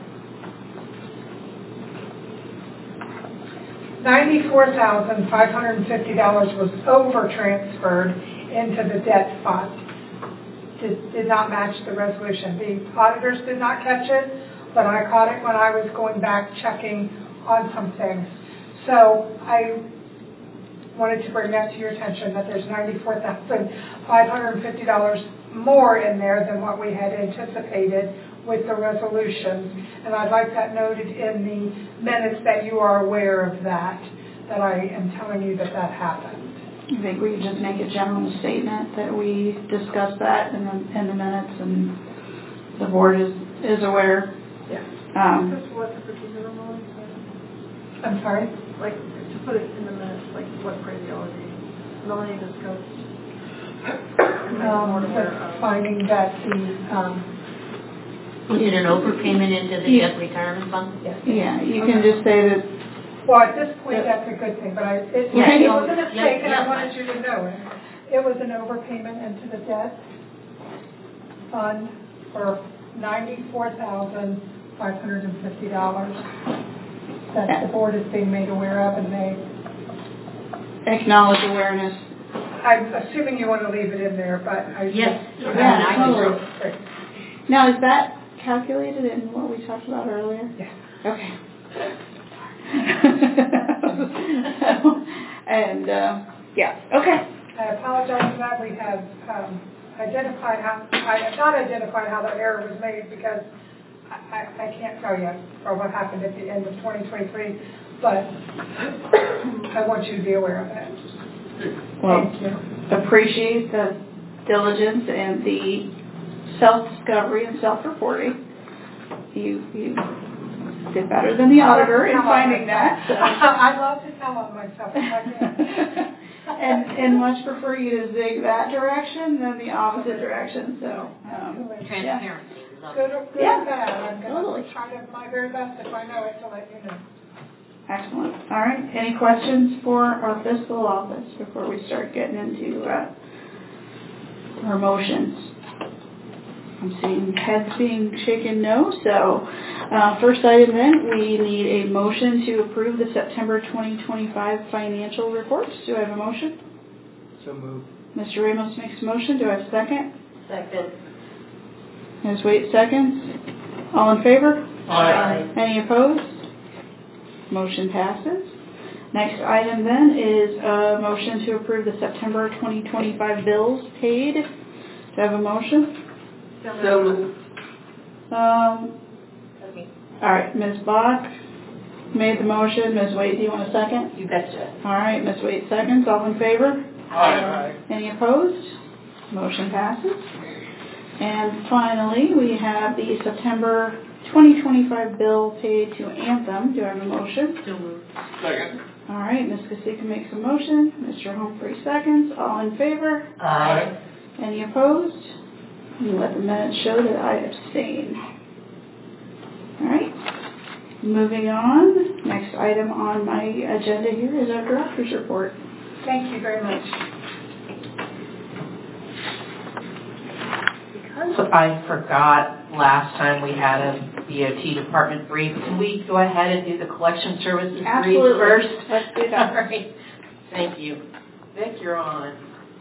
ninety-four thousand five hundred fifty dollars was over-transferred into the debt fund. Did, did not match the resolution. The auditors did not catch it, but I caught it when I was going back checking on some things. So I wanted to bring that to your attention, that there's ninety-four thousand five hundred fifty dollars more in there than what we had anticipated with the resolutions. And I'd like that noted in the minutes that you are aware of that, that I am telling you that that happened. I think we just make a general statement that we discussed that in the, in the minutes, and the board is, is aware. Yeah. Um, Just what the particular one is. I'm sorry? Like, to put it in the minutes, like what phraseology Melanie discussed. Um, the finding that the, um, Was it an overpayment into the Yeah. debt retirement fund? yes. yeah, you can just say that. Well, at this point, that's a good thing, but I, it, Yeah, it yeah, was a mistake, and yeah. I wanted you to know it. It was an overpayment into the debt fund for ninety-four thousand five hundred and fifty dollars that the board is being made aware of, and they, Acknowledge awareness. I'm assuming you want to leave it in there, but I. Yes. Yeah, Yeah, I totally. Great. Now, is that calculated in what we talked about earlier? Yeah. Okay. and, uh, yeah, okay. I apologize for that. We have um, identified how, I have not identified how that error was made because I, I can't tell you or what happened at the end of twenty twenty-three, but I want you to be aware of it. Well, Thank you. Appreciate the diligence and the self-discovery and self-reporting. You, you did better than the auditor in finding that. So. I love to tell on myself if I can. and, and much prefer you to zig that direction than the opposite direction. So, um, Transparency. Yeah. Good or, good Yeah. or bad, I'm going Totally. to try to my very best if I know it to let you know. Excellent. All right. Any questions for our fiscal office before we start getting into uh, our motions? I'm seeing heads being shaken no. So uh, first item then, we need a motion to approve the September twenty twenty-five financial reports. Do I have a motion? So moved. Mister Ramos makes a motion. Do I have a second? Second. Miz Waite seconds. All in favor? Aye. Any opposed? Motion passes. Next item then is a motion to approve the September twenty twenty-five bills paid. Do I have a motion? So moved. Um, Okay. all right, Miz Bach made the motion. Miz Waite, do you want a second? You betcha. All right, Miz Waite seconds. All in favor? Aye. Any opposed? Motion passes. And finally, we have the September twenty twenty-five bill paid to Anthem. Do I have a motion? So moved. Second. All right, Miz Kasika makes a motion. Mister Humphrey seconds. All in favor? Aye. Any opposed? And let the minutes show that I abstain. All right. Moving on. Next item on my agenda here is our director's report. Thank you very much. Because I forgot last time we had a B O T department brief, can we go ahead and do the collection services Absolutely. brief first? Let's do that. All right. Thank you. Vic, you're on.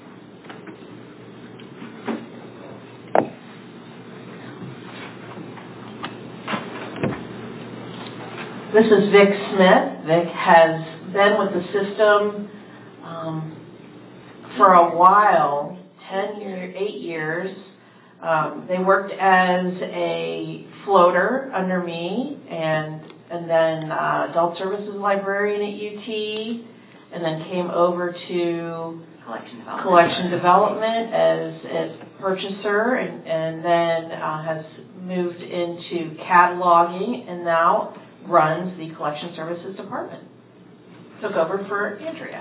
This is Vic Smith. Vic has been with the system um, for a while, ten years, eight years. Um, they worked as a floater under me, and and then uh, adult services librarian at U T, and then came over to Collection development. collection development as as purchaser, and and then uh, has moved into cataloging, and now runs the collection services department. Took over for Andrea.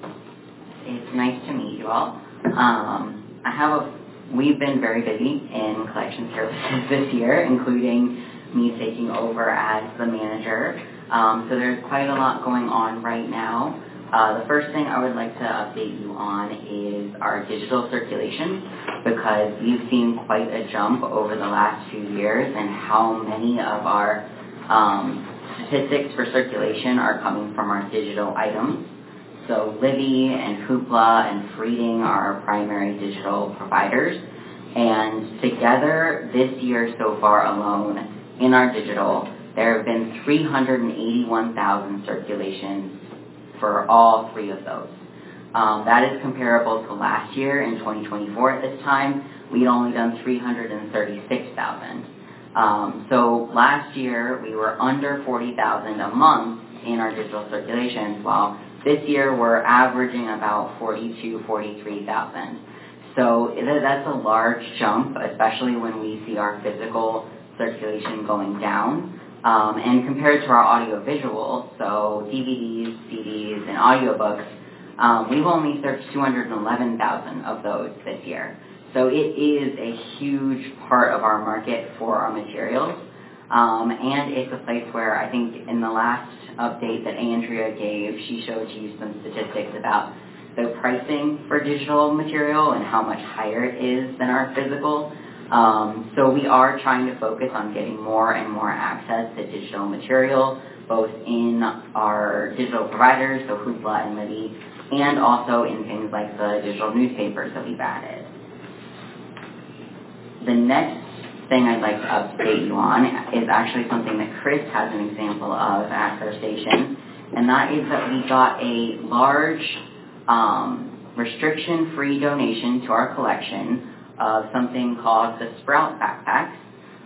It's nice to meet you all. Um, I have a, we've been very busy in collection services this year, including me taking over as the manager. Um, so there's quite a lot going on right now. Uh, the first thing I would like to update you on is our digital circulation, because we've seen quite a jump over the last few years in how many of our um, statistics for circulation are coming from our digital items. So Livy and Hoopla and Freeding are our primary digital providers. And together this year so far alone in our digital, there have been three hundred eighty-one thousand circulations for all three of those. Um, that is comparable to last year in twenty twenty-four at this time. We'd only done three hundred thirty-six thousand. Um, so last year we were under forty thousand a month in our digital circulations, while this year we're averaging about forty-two, forty-three thousand. So that's a large jump, especially when we see our physical circulation going down. Um, and compared to our audio-visual, so D V Ds, C Ds, and audiobooks, um, we've only searched two hundred eleven thousand of those this year. So it is a huge part of our market for our materials. Um, and it's a place where I think in the last update that Andrea gave, she showed you some statistics about the pricing for digital material and how much higher it is than our physical. Um, so we are trying to focus on getting more and more access to digital material, both in our digital providers, so Hoopla and Libby, and also in things like the digital newspapers that we've added. The next thing I'd like to update you on is actually something that Chris has an example of at her station, and that is that we got a large um, restriction-free donation to our collection of something called the Sprout backpacks.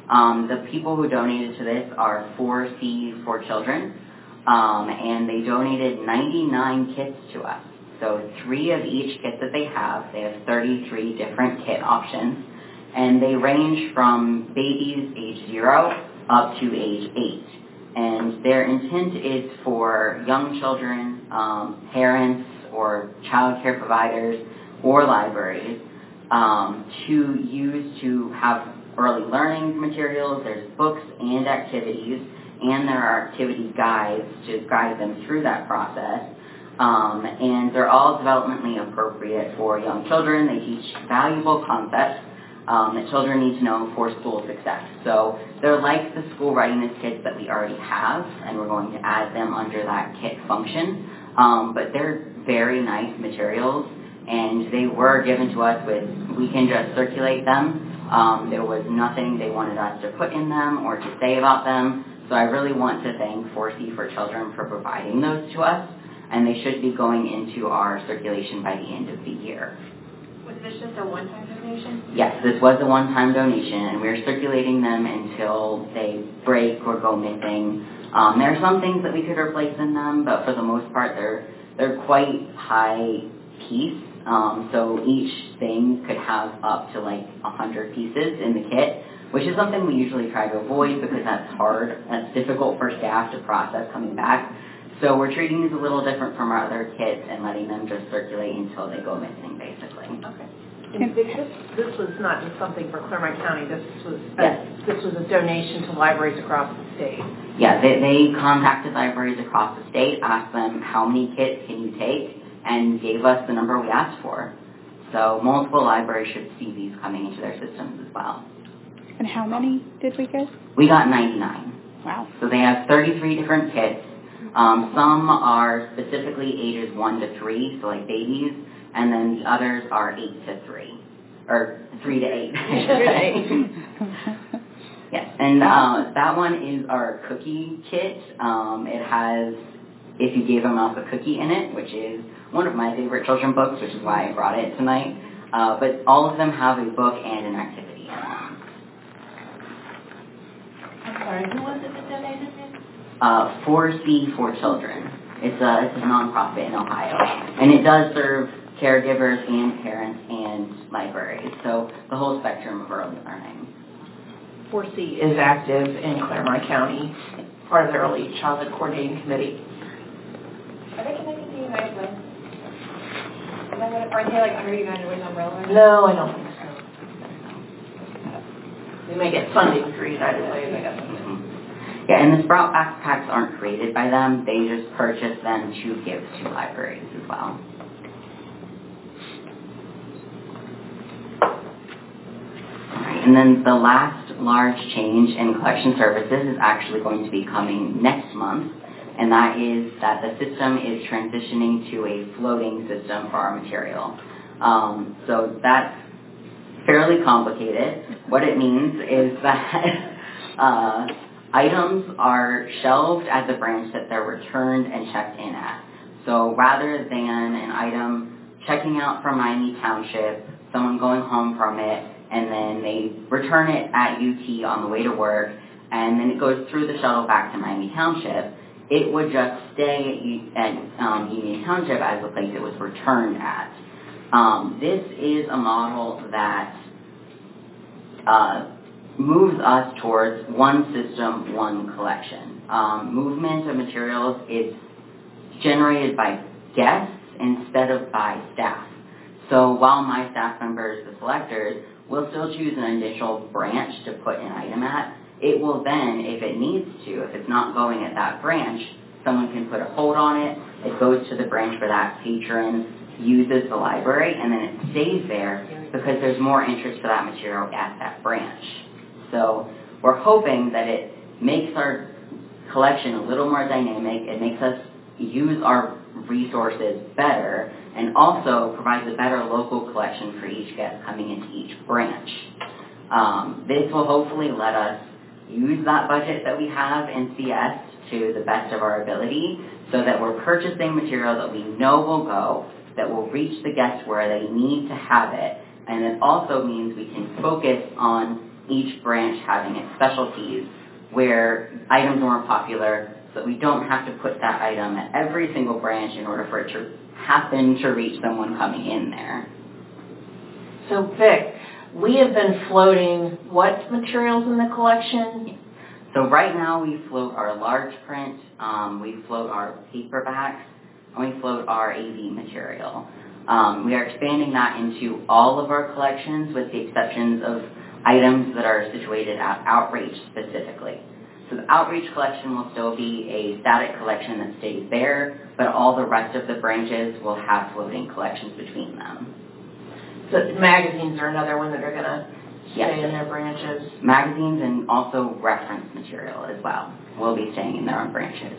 Um, the people who donated to this are four C for Children, um, and they donated ninety-nine kits to us. So three of each kit that they have. They have thirty-three different kit options, and they range from babies age zero up to age eight. And their intent is for young children, um, parents, or child care providers, or libraries um, to use to have early learning materials. There's books and activities, and there are activity guides to guide them through that process. Um, and they're all developmentally appropriate for young children. They teach valuable concepts um, that children need to know for school success. So they're like the school readiness kits that we already have, and we're going to add them under that kit function. Um, but they're very nice materials, and they were given to us with, we can just circulate them. Um, there was nothing they wanted us to put in them or to say about them. So I really want to thank four C for Children for providing those to us, and they should be going into our circulation by the end of the year. Was this just a one-time donation? Yes, this was a one-time donation, and we're circulating them until they break or go missing. Um, there are some things that we could replace in them, but for the most part, they're they're quite high piece. Um, so each thing could have up to like one hundred pieces in the kit, which is something we usually try to avoid because that's hard. That's difficult for staff to process coming back. So we're treating these a little different from our other kits and letting them just circulate until they go missing, basically. Okay. And this, this was not just something for Claremont County. This was a, yes. This was a donation to libraries across the state. Yeah, they, they contacted libraries across the state, asked them how many kits can you take, and gave us the number we asked for. So multiple libraries should see these coming into their systems as well. And how many did we get? We got ninety-nine. Wow. So they have thirty-three different kits. Um, some are specifically ages one to three, so like babies, and then the others are eight to three, or three to eight. Yes, and uh, that one is our cookie kit. Um, it has, if you gave a mouse a cookie in it, which is one of my favorite children's books, which is why I brought it tonight. Uh, but all of them have a book and an activity in them. I'm sorry, who was it that donated this? Uh, four C for Children. It's a, it's a nonprofit in Ohio. And it does serve caregivers and parents and libraries. So the whole spectrum of early learning. four C is active in Claremont County, part of the Early Childhood Coordinating Committee. Are they connected to United Way? Aren't they like under United Way's umbrella? No, I don't think so. They may get funding through United Way. They got funding. Yeah, and the Sprout backpacks aren't created by them. They just purchase them to give to libraries as well. All right, and then the last large change in collection services is actually going to be coming next month, and that is that the system is transitioning to a floating system for our material. Um, so that's fairly complicated. What it means is that uh, items are shelved at the branch that they're returned and checked in at. So rather than an item checking out from Miami Township, someone going home from it, and then they return it at U T on the way to work, and then it goes through the shuttle back to Miami Township, it would just stay at um, Union Township as the place it was returned at. Um, this is a model that uh, moves us towards one system, one collection. Um, movement of materials is generated by guests instead of by staff. So while my staff members, the selectors, will still choose an initial branch to put an item at, it will then, if it needs to, if it's not going at that branch, someone can put a hold on it, it goes to the branch where that patron uses the library, and then it stays there because there's more interest for that material at that branch. So we're hoping that it makes our collection a little more dynamic, it makes us use our resources better, and also provides a better local collection for each guest coming into each branch. Um, this will hopefully let us use that budget that we have in C S to the best of our ability so that we're purchasing material that we know will go, that will reach the guests where they need to have it, and it also means we can focus on each branch having its specialties where items weren't popular, so we don't have to put that item at every single branch in order for it to happen to reach someone coming in there. So Vic, we have been floating what materials in the collection? So right now we float our large print, um, we float our paperbacks, and we float our A V material. Um, we are expanding that into all of our collections with the exceptions of items that are situated at Outreach specifically. So the Outreach collection will still be a static collection that stays there, but all the rest of the branches will have floating collections between them. So magazines are another one that are going to Yes. stay in their branches. Magazines and also reference material as well will be staying in their own branches.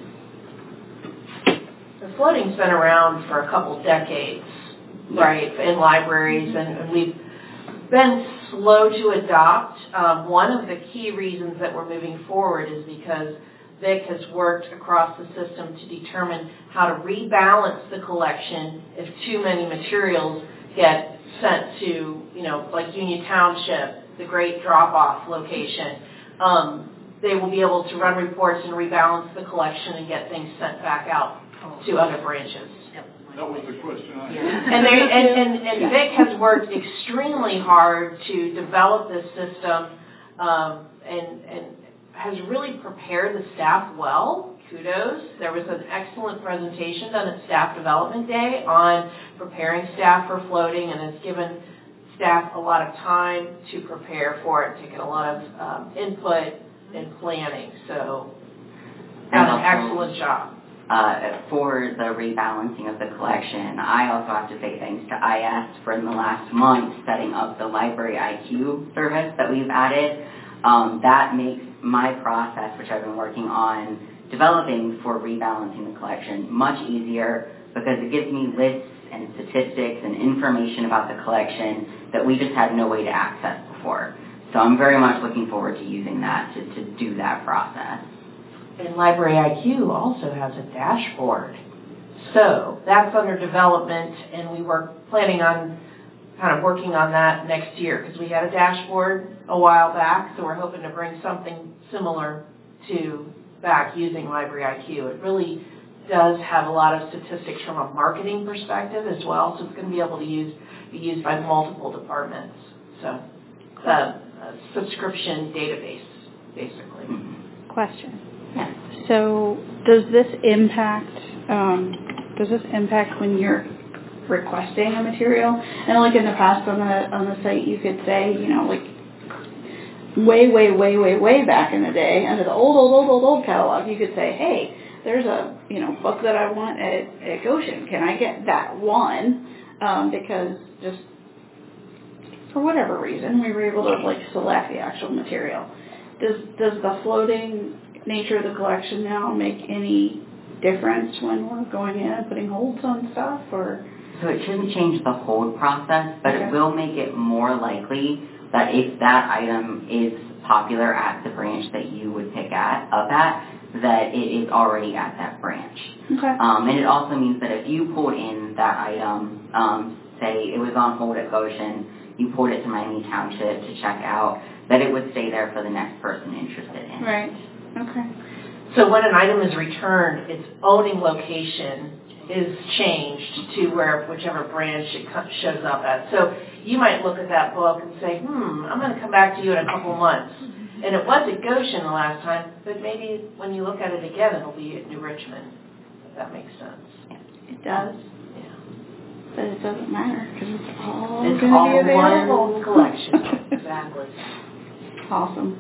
The floating's been around for a couple decades, yes. right, in libraries, and, and we've been slow to adopt. Um, one of the key reasons that we're moving forward is because Vic has worked across the system to determine how to rebalance the collection if too many materials get sent to, you know, like Union Township, the great drop-off location. Um, they will be able to run reports and rebalance the collection and get things sent back out to other branches. That was the question I had. And, they, and, and, and Vic has worked extremely hard to develop this system um, and, and has really prepared the staff well. Kudos. There was an excellent presentation done at Staff Development Day on preparing staff for floating, and has given staff a lot of time to prepare for it, taken a lot of um, input and planning. So, done an excellent job. Uh, for the rebalancing of the collection, I also have to say thanks to I S for in the last month setting up the Library I Q service that we've added. Um, that makes my process, which I've been working on developing for rebalancing the collection, much easier because it gives me lists and statistics and information about the collection that we just had no way to access before. So I'm very much looking forward to using that to, to do that process. And Library I Q also has a dashboard. So that's under development, and we were planning on kind of working on that next year because we had a dashboard a while back, so we're hoping to bring something similar to back using Library I Q. It really does have a lot of statistics from a marketing perspective as well, so it's going to be able to use be used by multiple departments. So uh, a subscription database, basically. Question. Yes. So does this impact, um, does this impact when you're requesting a material? And like in the past on the on the site, you could say, you know, like way, way, way, way, way back in the day, under the old, old, old, old, old catalog, you could say, hey, there's a, you know, book that I want at, at Goshen. Can I get that one? Um, because just for whatever reason, we were able to like select the actual material. Does does the floating nature of the collection now make any difference when we're going in and putting holds on stuff, or? So it shouldn't change the hold process, but okay. It will make it more likely that if that item is popular at the branch that you would pick at up at, that it is already at that branch. Okay. Um, and it also means that if you pulled in that item, um, say it was on hold at Goshen, you pulled it to Miami Township to check out, that it would stay there for the next person interested in it. Right. Okay. So when an item is returned, its owning location is changed to where whichever branch it shows up at. So you might look at that book and say, hmm, I'm going to come back to you in a couple months. And it was at Goshen the last time, but maybe when you look at it again, it'll be at New Richmond, if that makes sense. It does. Yeah. But it doesn't matter because it's all It's going all to be available. one collection. Exactly. Awesome.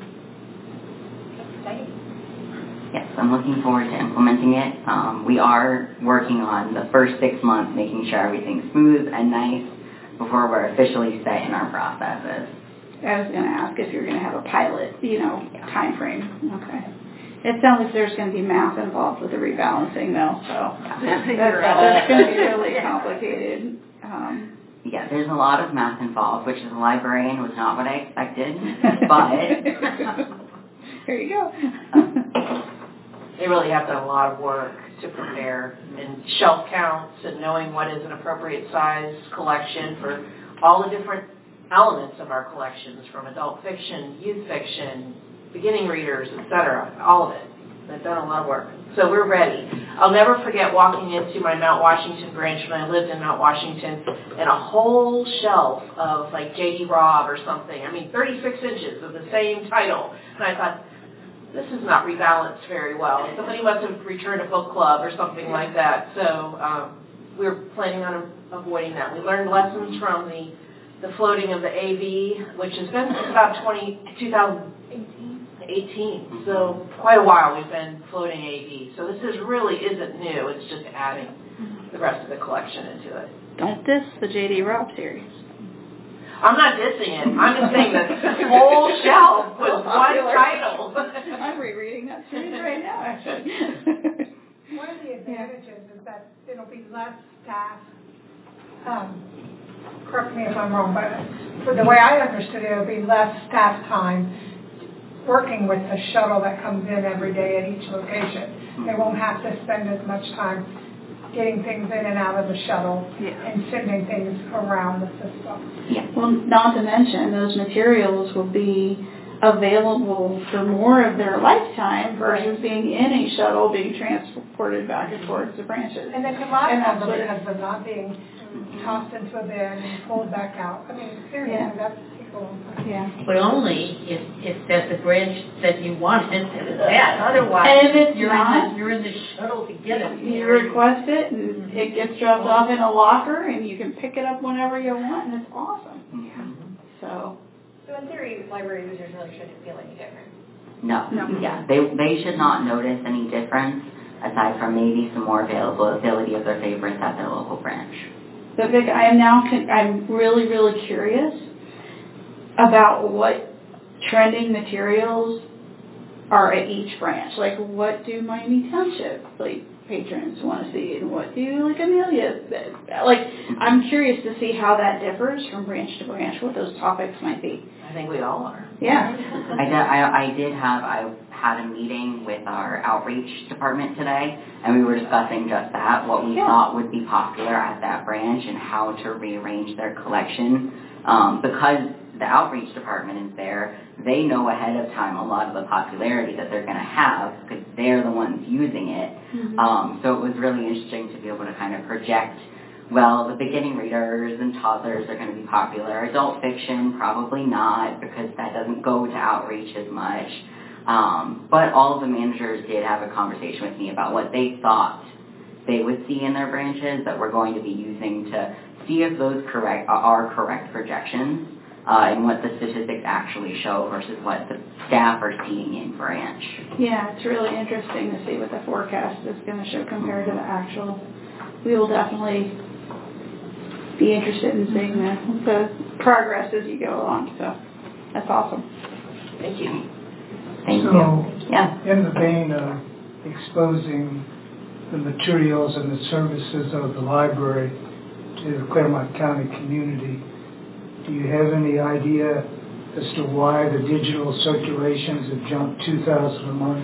Yes, I'm looking forward to implementing it. Um, we are working on the first six months, making sure everything's smooth and nice before we're officially set in our processes. I was going to ask if you're going to have a pilot, you know, time frame. Okay. It sounds like there's going to be math involved with the rebalancing, though, so that's, that's going to be really complicated. Um, yeah, there's a lot of math involved, which as a librarian was not what I expected, but... Here you go. They really have done a lot of work to prepare, and shelf counts and knowing what is an appropriate size collection for all the different elements of our collections, from adult fiction, youth fiction, beginning readers, et cetera, all of it. They've done a lot of work. So we're ready. I'll never forget walking into my Mount Washington branch when I lived in Mount Washington and a whole shelf of like J D Robb or something. I mean, thirty-six inches of the same title. And I thought, this is not rebalanced very well. Somebody must have returned a book club or something like that. So um, we're planning on avoiding that. We learned lessons from the, the floating of the A V, which has been about twenty, two thousand eighteen. So quite a while we've been floating A V. So this is really isn't new. It's just adding the rest of the collection into it. Don't diss the J D Robb series. I'm not dissing it. I'm just saying that the whole shelf was one title. I'm rereading that series right now, actually. One of the advantages is that it'll be less staff. Um, correct me if I'm wrong, but for the way I understood it, it'll be less staff time working with the shuttle that comes in every day at each location. They won't have to spend as much time getting things in and out of the shuttle yeah. and sending things around the system. Yeah. Well, not to mention, those materials will be available for more of their lifetime versus being in a shuttle being transported back and forth to branches. And they could last and longer because they're not being tossed into a bin and pulled back out. I mean, seriously, yeah. that's people. Yeah. But only if, if that's the branch that you want it and it's that. Otherwise, and if it's you're, not, in the, you're in the shuttle to get it. You request it, and it gets dropped off in a locker, and you can pick it up whenever you want, and it's awesome. Mm-hmm. So. So in theory, library users really shouldn't feel any different. No. No. Yeah. They they should not notice any difference aside from maybe some more availability of their favorites at their local branch. So Vic, I am now I'm really really curious about what trending materials are at each branch. Like, what do Miami Township like patrons want to see, and what do like Amelia? Like, I'm curious to see how that differs from branch to branch. What those topics might be. I think we all are. Yeah. I did, I, I did have, I had a meeting with our outreach department today, and we were discussing just that, what we yeah. thought would be popular at that branch and how to rearrange their collection. Um, because the outreach department is there, they know ahead of time a lot of the popularity that they're going to have because they're the ones using it. Mm-hmm. Um, so it was really interesting to be able to kind of project, well, the beginning readers and toddlers are going to be popular. Adult fiction, probably not, because that doesn't go to outreach as much. Um, but all of the managers did have a conversation with me about what they thought they would see in their branches that we're going to be using to see if those correct are correct projections uh, and what the statistics actually show versus what the staff are seeing in branch. Yeah, it's really interesting to see what the forecast is going to show compared to the actual. We will definitely be interested in seeing the, the progress as you go along. So that's awesome. Thank you. Thank so, you. Yeah. In the vein of exposing the materials and the services of the library to the Claremont County community, do you have any idea as to why the digital circulations have jumped two thousand a month?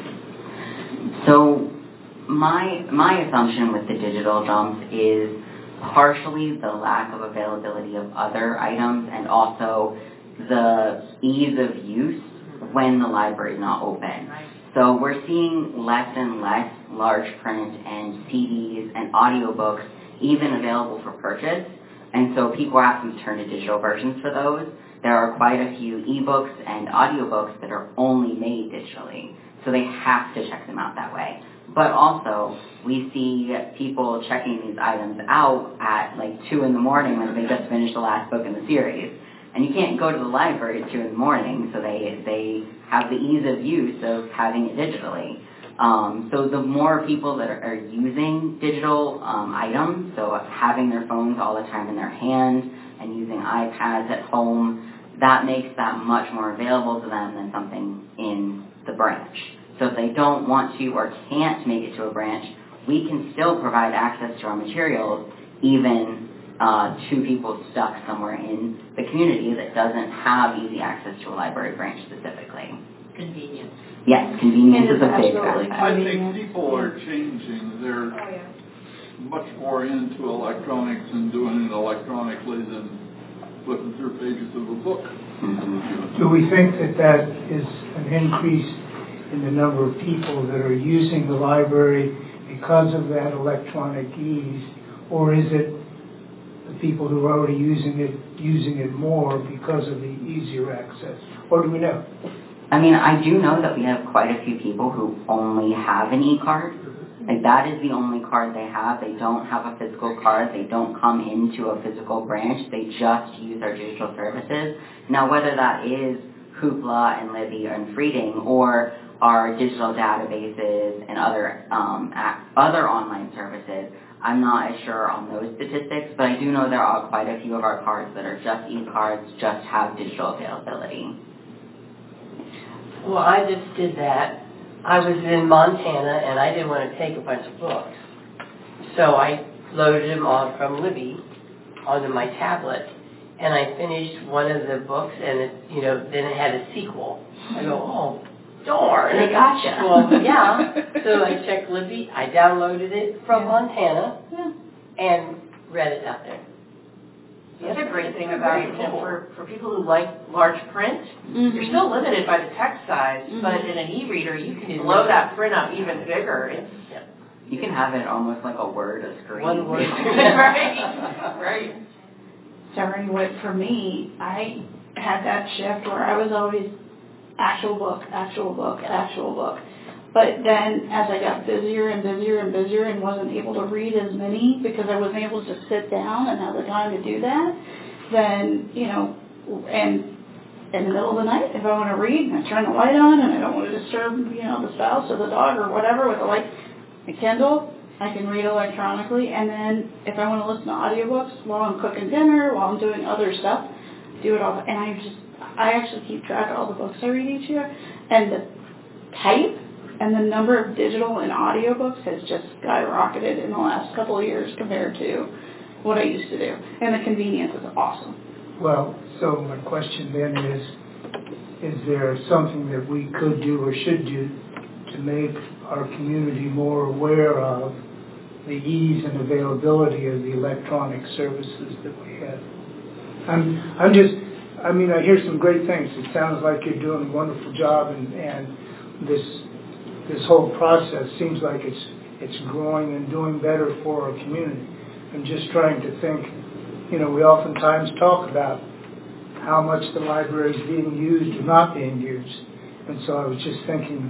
So my my assumption with the digital jumps is partially the lack of availability of other items and also the ease of use when the library is not open. So we're seeing less and less large print and C Ds and audiobooks even available for purchase. And so people are asking to turn to digital versions for those. There are quite a few ebooks and audiobooks that are only made digitally. So they have to check them out that way. But also, we see people checking these items out at like two in the morning when they just finished the last book in the series. And you can't go to the library at two in the morning, so they they have the ease of use of having it digitally. Um, so the more people that are, are using digital um, items, so having their phones all the time in their hand and using iPads at home, that makes that much more available to them than something in the branch. So if they don't want to or can't make it to a branch, we can still provide access to our materials even uh, to people stuck somewhere in the community that doesn't have easy access to a library branch specifically. Convenience. Yes, convenience is a big Absolutely. factor. I think people are changing. They're Oh, yeah. much more into electronics and doing it electronically than flipping through pages of a book. Do we think that that is an increase in the number of people that are using the library because of that electronic ease, or is it the people who are already using it using it more because of the easier access? Or do we know? I mean, I do know that we have quite a few people who only have an e-card. Like, that is the only card they have. They don't have a physical card. They don't come into a physical branch. They just use our digital services. Now, whether that is Hoopla and Libby and Freeding, or our digital databases and other um, other online services, I'm not as sure on those statistics, but I do know there are quite a few of our cards that are just e-cards, just have digital availability. Well, I just did that. I was in Montana, and I didn't want to take a bunch of books. So I loaded them on from Libby onto my tablet, and I finished one of the books, and it, you know, then it had a sequel. I go, oh, darn. They gotcha. Well, yeah. So I checked Libby. I downloaded it from Yeah. Montana Yeah. and read it out there. The other great thing about it, you know, for, for people who like large print, Mm-hmm. you're still limited by the text size, Mhm. but in an e-reader, you can blow that print up even bigger. It's, You can have it almost like a word a screen. One word. right, right. Sorry, what for me, I had that shift where I was always actual book, actual book, actual book. But then as I got busier and busier and busier and wasn't able to read as many because I wasn't able to just sit down and have the time to do that, then, you know, and in the middle of the night, if I want to read and I turn the light on and I don't want to disturb, you know, the spouse or the dog or whatever with the light, a Kindle, I can read electronically. And then if I want to listen to audiobooks while I'm cooking dinner, while I'm doing other stuff, do it all. And I just, I actually keep track of all the books I read each year. And the type and the number of digital and audiobooks has just skyrocketed in the last couple of years compared to what I used to do. And the convenience is awesome. Well, so my question then is, is there something that we could do or should do to make our community more aware of the ease and availability of the electronic services that we have? I'm, I'm just, I mean, I hear some great things. It sounds like you're doing a wonderful job, and, and this this whole process seems like it's it's growing and doing better for our community. I'm just trying to think, you know, we oftentimes talk about how much the library is being used or not being used. And so I was just thinking,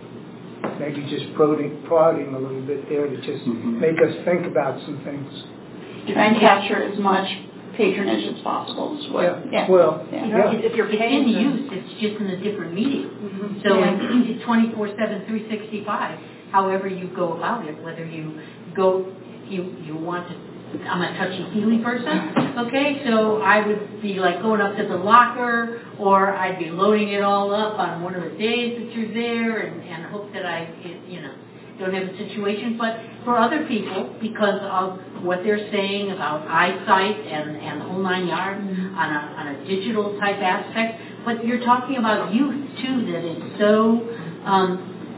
maybe just prodding, prodding a little bit there to just mm-hmm. make us think about some things. And capture as much patronage as possible. As well. Yeah. yeah. Well, yeah. Yeah. If you're paying in use, it's just in a different medium. Mm-hmm. So yeah. it's twenty-four seven, three sixty-five. However you go about it, whether you go, you you want to. I'm a touchy-feely person, okay? So I would be like going up to the locker, or I'd be loading it all up on one of the days that you're there, and, and hope that I, you know, don't have a situation. But for other people, because of what they're saying about eyesight and, and the whole nine yards mm-hmm. on a on a digital type aspect, but you're talking about youth too, that is so um,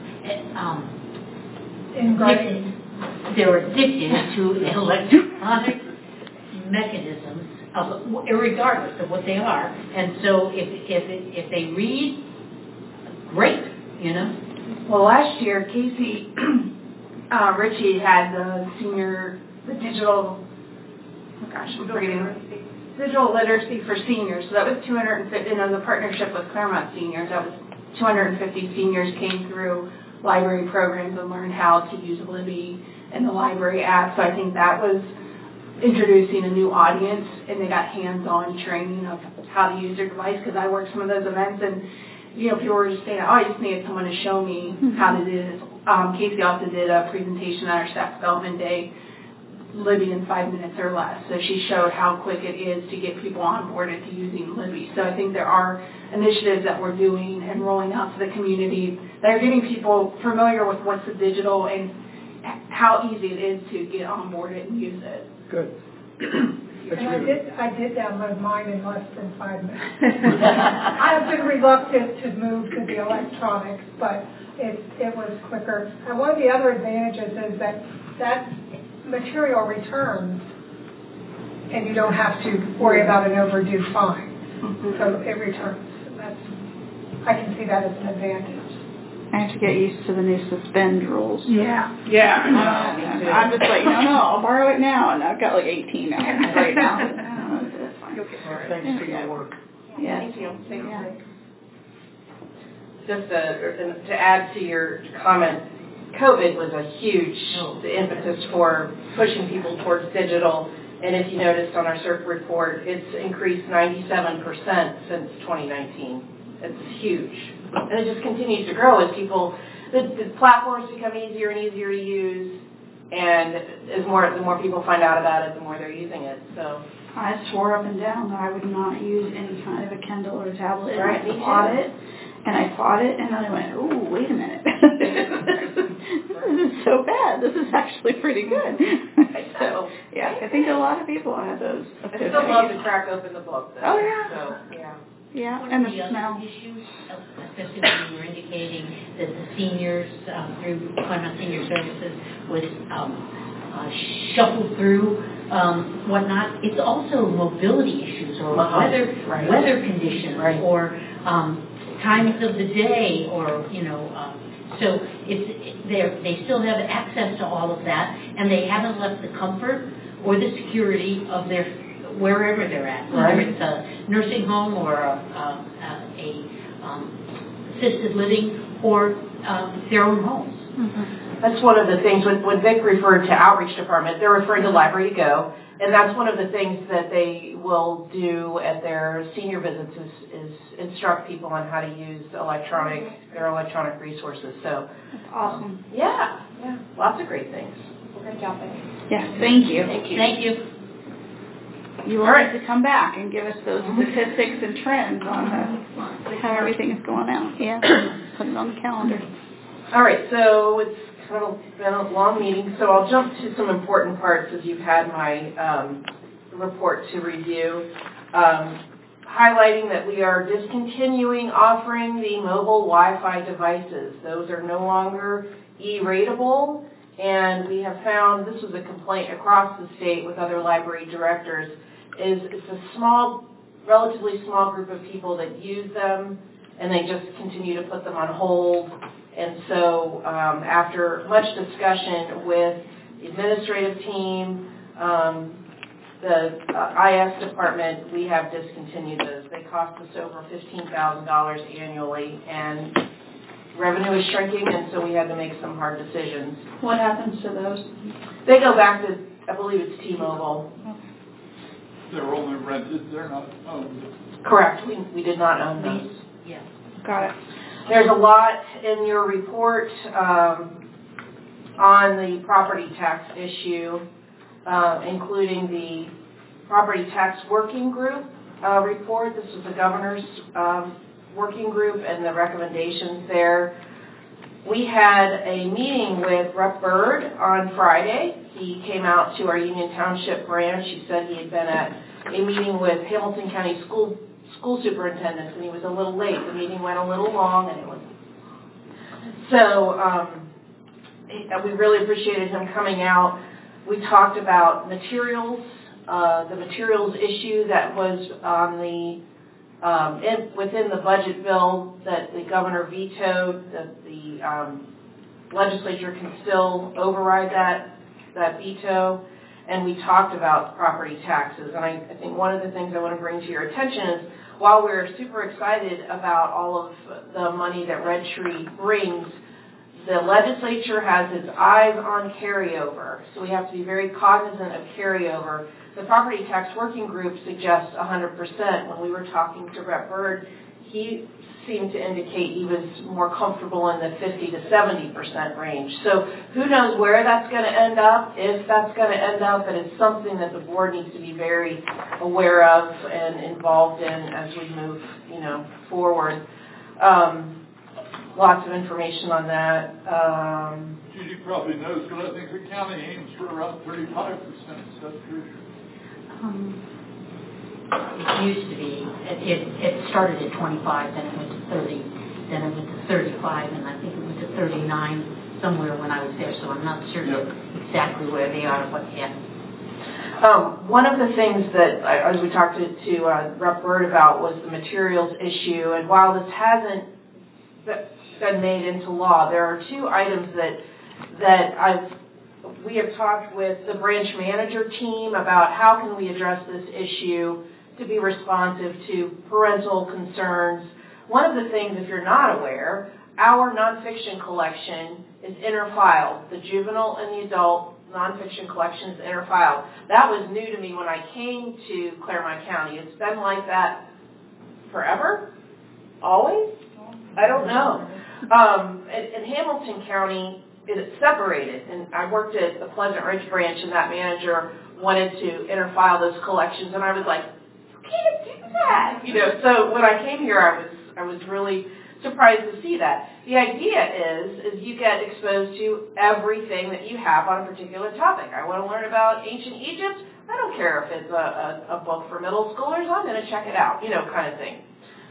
um, ingrained. They're addicted to electronic mechanisms, of, regardless of what they are. And so if if it, if they read, great, you know. Well, last year, Casey uh, Ritchie had the senior, the digital, oh gosh, I'm forgetting, digital literacy for seniors. So that was two hundred fifty, you know, the partnership with Claremont Seniors, that was two hundred fifty seniors came through library programs and learned how to use Libby and the library app. So I think that was introducing a new audience, and they got hands-on training of how to use their device, because I worked some of those events, and you know, people were just saying, oh, I just needed someone to show me mm-hmm. how to do this. Um, Casey also did a presentation at our staff development day, Libby in five minutes or less. So she showed how quick it is to get people onboarded to using Libby. So I think there are initiatives that we're doing and rolling out to the community that are getting people familiar with what's the digital and how easy it is to get onboarded and use it. Good. And I did, I did download mine in less than five minutes. I have been reluctant to move to the electronics, but it, it was quicker. And one of the other advantages is that that material returns and you don't have to worry about an overdue fine. Mm-hmm. So it returns. That's, I can see that as an advantage. I have to get used to the new suspend rules. Yeah. Yeah. I know. I'm just like, no, no, I'll borrow it now, and I've got like eighteen hours right now. That's fine. Well, thanks for your work. Yeah. Thank you. Thank Yeah. you. Just to, to add to your comment, COVID was a huge impetus for pushing people towards digital. And if you noticed on our C E R C report, it's increased ninety-seven percent since twenty nineteen. It's huge. And it just continues to grow as people, the, the platforms become easier and easier to use. And as more, the more people find out about it, the more they're using it. So I swore up and down that I would not use any kind of a Kindle or tablet. And right, I fought it. And I fought it, and then I went, ooh, wait a minute. This is so bad. This is actually pretty good. So, yeah, I think a lot of people have those. I still love to crack open the book, though. Oh, yeah. So, yeah. Yeah, One and of the the smell. other issues, especially when you were indicating that the seniors um, through Claremont Senior Services would um, uh, shuffle through um, whatnot, it's also mobility issues or uh-huh. weather right. weather conditions right. or um, times of the day, or you know, um, so it's they they still have access to all of that, and they haven't left the comfort or the security of their wherever they're at, whether right. it's a nursing home or a, a, a um, assisted living or um, their own homes. Mm-hmm. That's one of the things when, when Vic referred to outreach department, they're referring to Library to Go, and that's one of the things that they will do at their senior visits is, is instruct people on how to use electronic their electronic resources. So that's awesome. Um, yeah, yeah, lots of great things. Great job, Vic. Yes, thank you. Thank you. Thank you. You will have to come back and give us those statistics and trends on the, how everything is going out. Yeah, put it on the calendar. All right, so it's kind of been a long meeting, so I'll jump to some important parts as you've had my um, report to review. Um, highlighting that we are discontinuing offering the mobile Wi-Fi devices. Those are no longer E-ratable, and we have found, this was a complaint across the state with other library directors, is it's a small, relatively small group of people that use them, and they just continue to put them on hold. And so um, after much discussion with the administrative team, um, the uh, I S department, we have discontinued those. They cost us over fifteen thousand dollars annually, and revenue is shrinking, and so we had to make some hard decisions. What happens to those? They go back to, I believe it's T-Mobile. They're only rented, they're not owned. Correct. We, we did not own those. Yeah. Got it. There's a lot in your report um, on the property tax issue, uh, including the property tax working group uh, report. This was the governor's um, working group and the recommendations there. We had a meeting with Rep Byrd on Friday. He came out to our Union Township branch. He said he had been at a meeting with Hamilton County School school superintendents, and he was a little late. The meeting went a little long, and it was so um, he, we really appreciated him coming out. We talked about materials, uh, the materials issue that was on the um, in, within the budget bill that the governor vetoed. That the um, legislature can still override that that veto. And we talked about property taxes. And I, I think one of the things I want to bring to your attention is while we're super excited about all of the money that Red Tree brings, the legislature has its eyes on carryover. So we have to be very cognizant of carryover. The property tax working group suggests one hundred percent. When we were talking to Rep Byrd, he seemed to indicate he was more comfortable in the fifty to seventy percent range. So who knows where that's going to end up, if that's going to end up, but it's something that the board needs to be very aware of and involved in as we move, you know, forward. Um, lots of information on that. Um, Judy probably knows, but I think the county aims for around thirty-five percent. Is that true? Um, It used to be, it, it, it started at twenty-five, then it went to thirty, then it went to thirty-five, and I think it went to thirty-nine somewhere when I was there, so I'm not certain yep. exactly where they are, what yet. Um, one of the things that, I- as we talked to, to uh, Rep Bird about, was the materials issue. And while this hasn't been made into law, there are two items that that I've we have talked with the branch manager team about how can we address this issue to be responsive to parental concerns. One of the things, if you're not aware, our nonfiction collection is interfiled. The juvenile and the adult nonfiction collection is interfiled. That was new to me when I came to Claremont County. It's been like that forever? Always? I don't know. Um, in, in Hamilton County, it's separated, and I worked at the Pleasant Ridge branch, and that manager wanted to interfile those collections, and I was like, you can't do that, you know. So when I came here, I was I was really surprised to see that. The idea is is you get exposed to everything that you have on a particular topic. I want to learn about ancient Egypt. I don't care if it's a, a, a book for middle schoolers. I'm going to check it out, you know, kind of thing.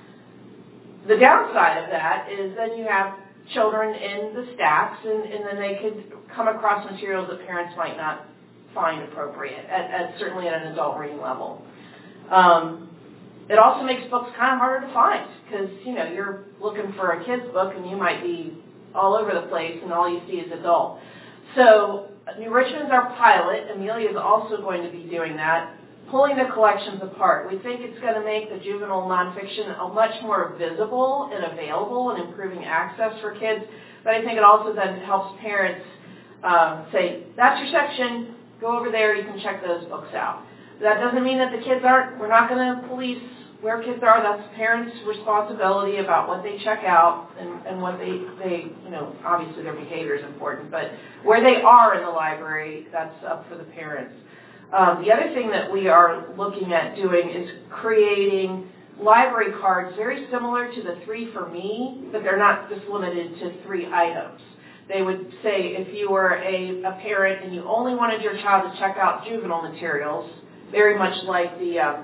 The downside of that is then you have children in the stacks, and, and then they could come across materials that parents might not find appropriate, at, at certainly at an adult reading level. Um, it also makes books kind of harder to find because, you know, you're looking for a kid's book and you might be all over the place and all you see is adult. So New Richmond's our pilot. Amelia is also going to be doing that, pulling the collections apart. We think it's going to make the juvenile nonfiction much more visible and available and improving access for kids. But I think it also then helps parents um, say, that's your section, go over there, you can check those books out. That doesn't mean that the kids aren't, we're not going to police where kids are. That's parents' responsibility about what they check out and, and what they, they, you know, obviously their behavior is important. But where they are in the library, that's up for the parents. Um, the other thing that we are looking at doing is creating library cards very similar to the Three for Me, but they're not just limited to three items. They would say if you were a, a parent and you only wanted your child to check out juvenile materials, very much like the um,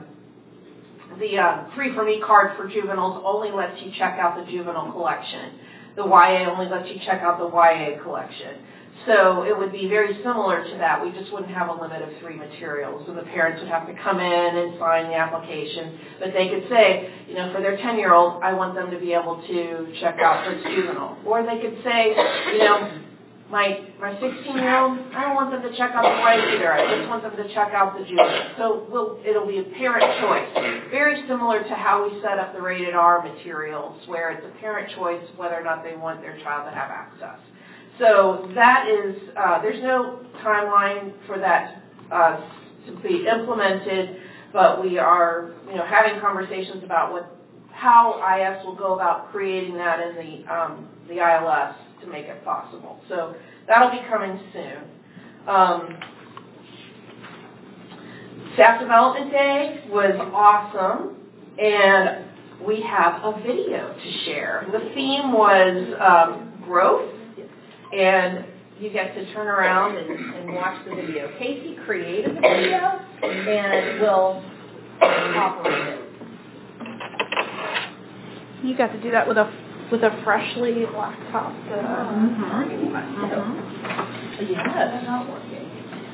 the uh, Three for Me card for juveniles only lets you check out the juvenile collection. The Y A only lets you check out the Y A collection. So it would be very similar to that. We just wouldn't have a limit of three materials, and the parents would have to come in and sign the application. But they could say, you know, for their ten-year-old, I want them to be able to check out for juvenile. Or they could say, you know, my my sixteen-year-old, I don't want them to check out the Y A either. I just want them to check out the juvenile. So we'll, it'll be a parent choice. Very similar to how we set up the rated R materials, where it's a parent choice whether or not they want their child to have access. So that is, uh, there's no timeline for that uh, to be implemented, but we are, you know, having conversations about what, how I S will go about creating that in the um, the I L S to make it possible. So that'll be coming soon. Um, Staff Development Day was awesome, and we have a video to share. The theme was um, growth. And you get to turn around and, and watch the video. Casey created the video and will operate it. You got to do that with a with a freshly laptop. Uh, mm-hmm. Mm-hmm. Yes. That's not working.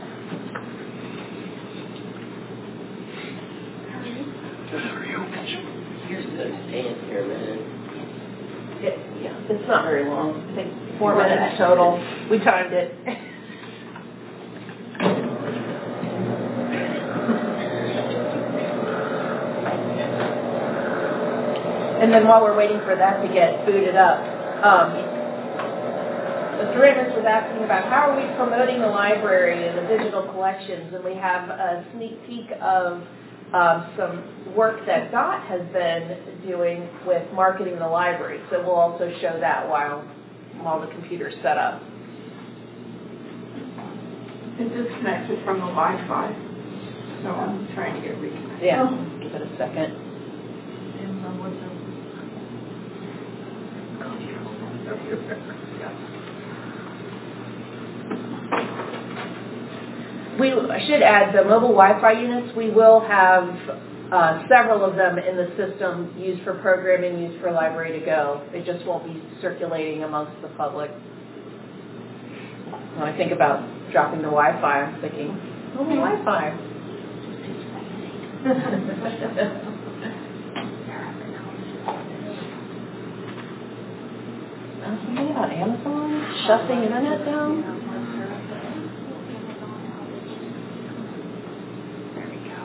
Here's the stand here, man. It, yeah, it's not very long. I think four minutes total. We timed it. And then while we're waiting for that to get booted up, um, Mister Ramos was asking about how are we promoting the library and the digital collections, and we have a sneak peek of Um, some work that Dot has been doing with marketing the library. So we'll also show that while while the computer's set up. It's disconnected from the Wi-Fi, so I'm trying to get reconnected. Yeah, give it a second. We, I should add the mobile Wi-Fi units. We will have uh, several of them in the system used for programming, used for Library to Go. It just won't be circulating amongst the public. When I think about dropping the Wi-Fi, I'm thinking, mobile Wi-Fi. Something about Amazon shut the internet down? There we go.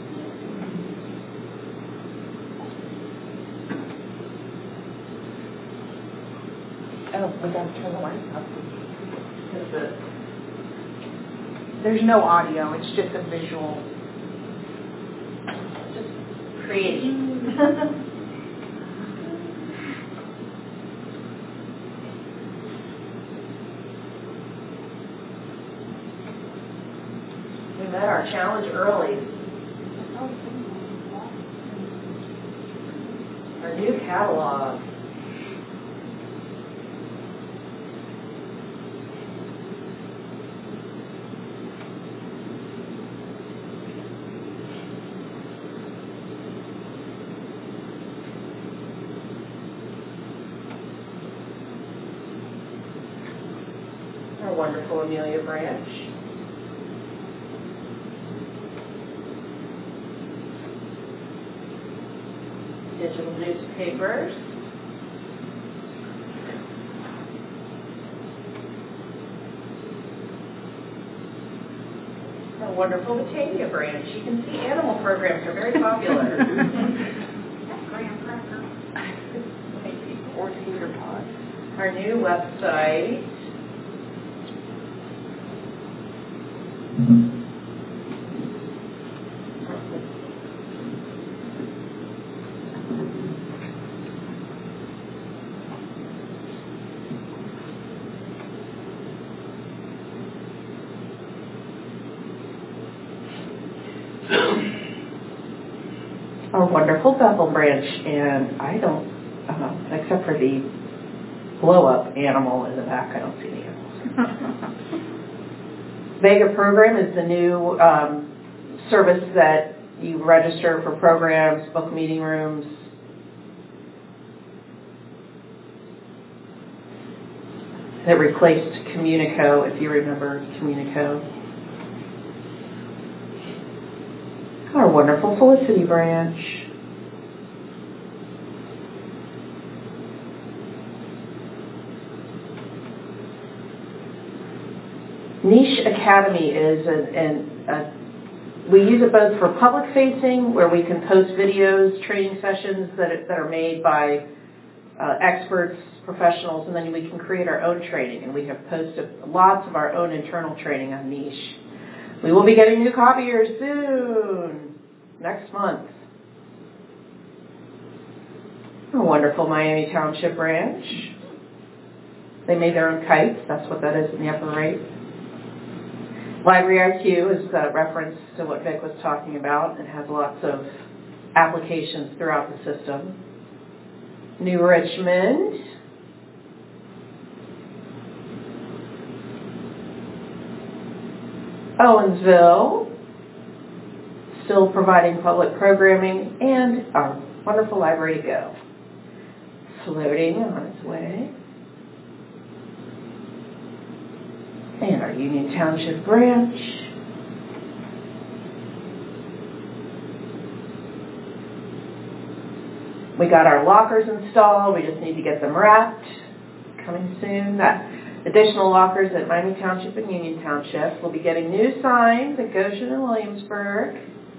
Oh, we gotta turn the lights up. There's no audio, it's just a visual. Just creating. We met our challenge early. Our new catalog. Our wonderful Amelia Branch. Digital newspapers. Our wonderful Batavia branch. You can see animal programs are very popular. Or Cedar Pod. Our new website. Our wonderful Bethel branch, and I don't, uh, except for the blow-up animal in the back, I don't see the animals. Vega program is the new um, service that you register for programs, book meeting rooms. That replaced Communico, if you remember Communico. Our wonderful Felicity branch. Niche Academy is an, an a, we use it both for public facing, where we can post videos, training sessions that, that are made by uh, experts, professionals, and then we can create our own training, and we have posted lots of our own internal training on Niche. We will be getting new copiers soon, next month. A wonderful Miami Township branch. They made their own kites. That's what that is in the upper right. Library I Q is a reference to what Vic was talking about. It has lots of applications throughout the system. New Richmond. Owensville, still providing public programming, and our wonderful Library to Go, floating on its way. And our Union Township branch. We got our lockers installed, we just need to get them wrapped, coming soon. That additional lockers at Miami Township and Union Township. We'll be getting new signs at Goshen and Williamsburg.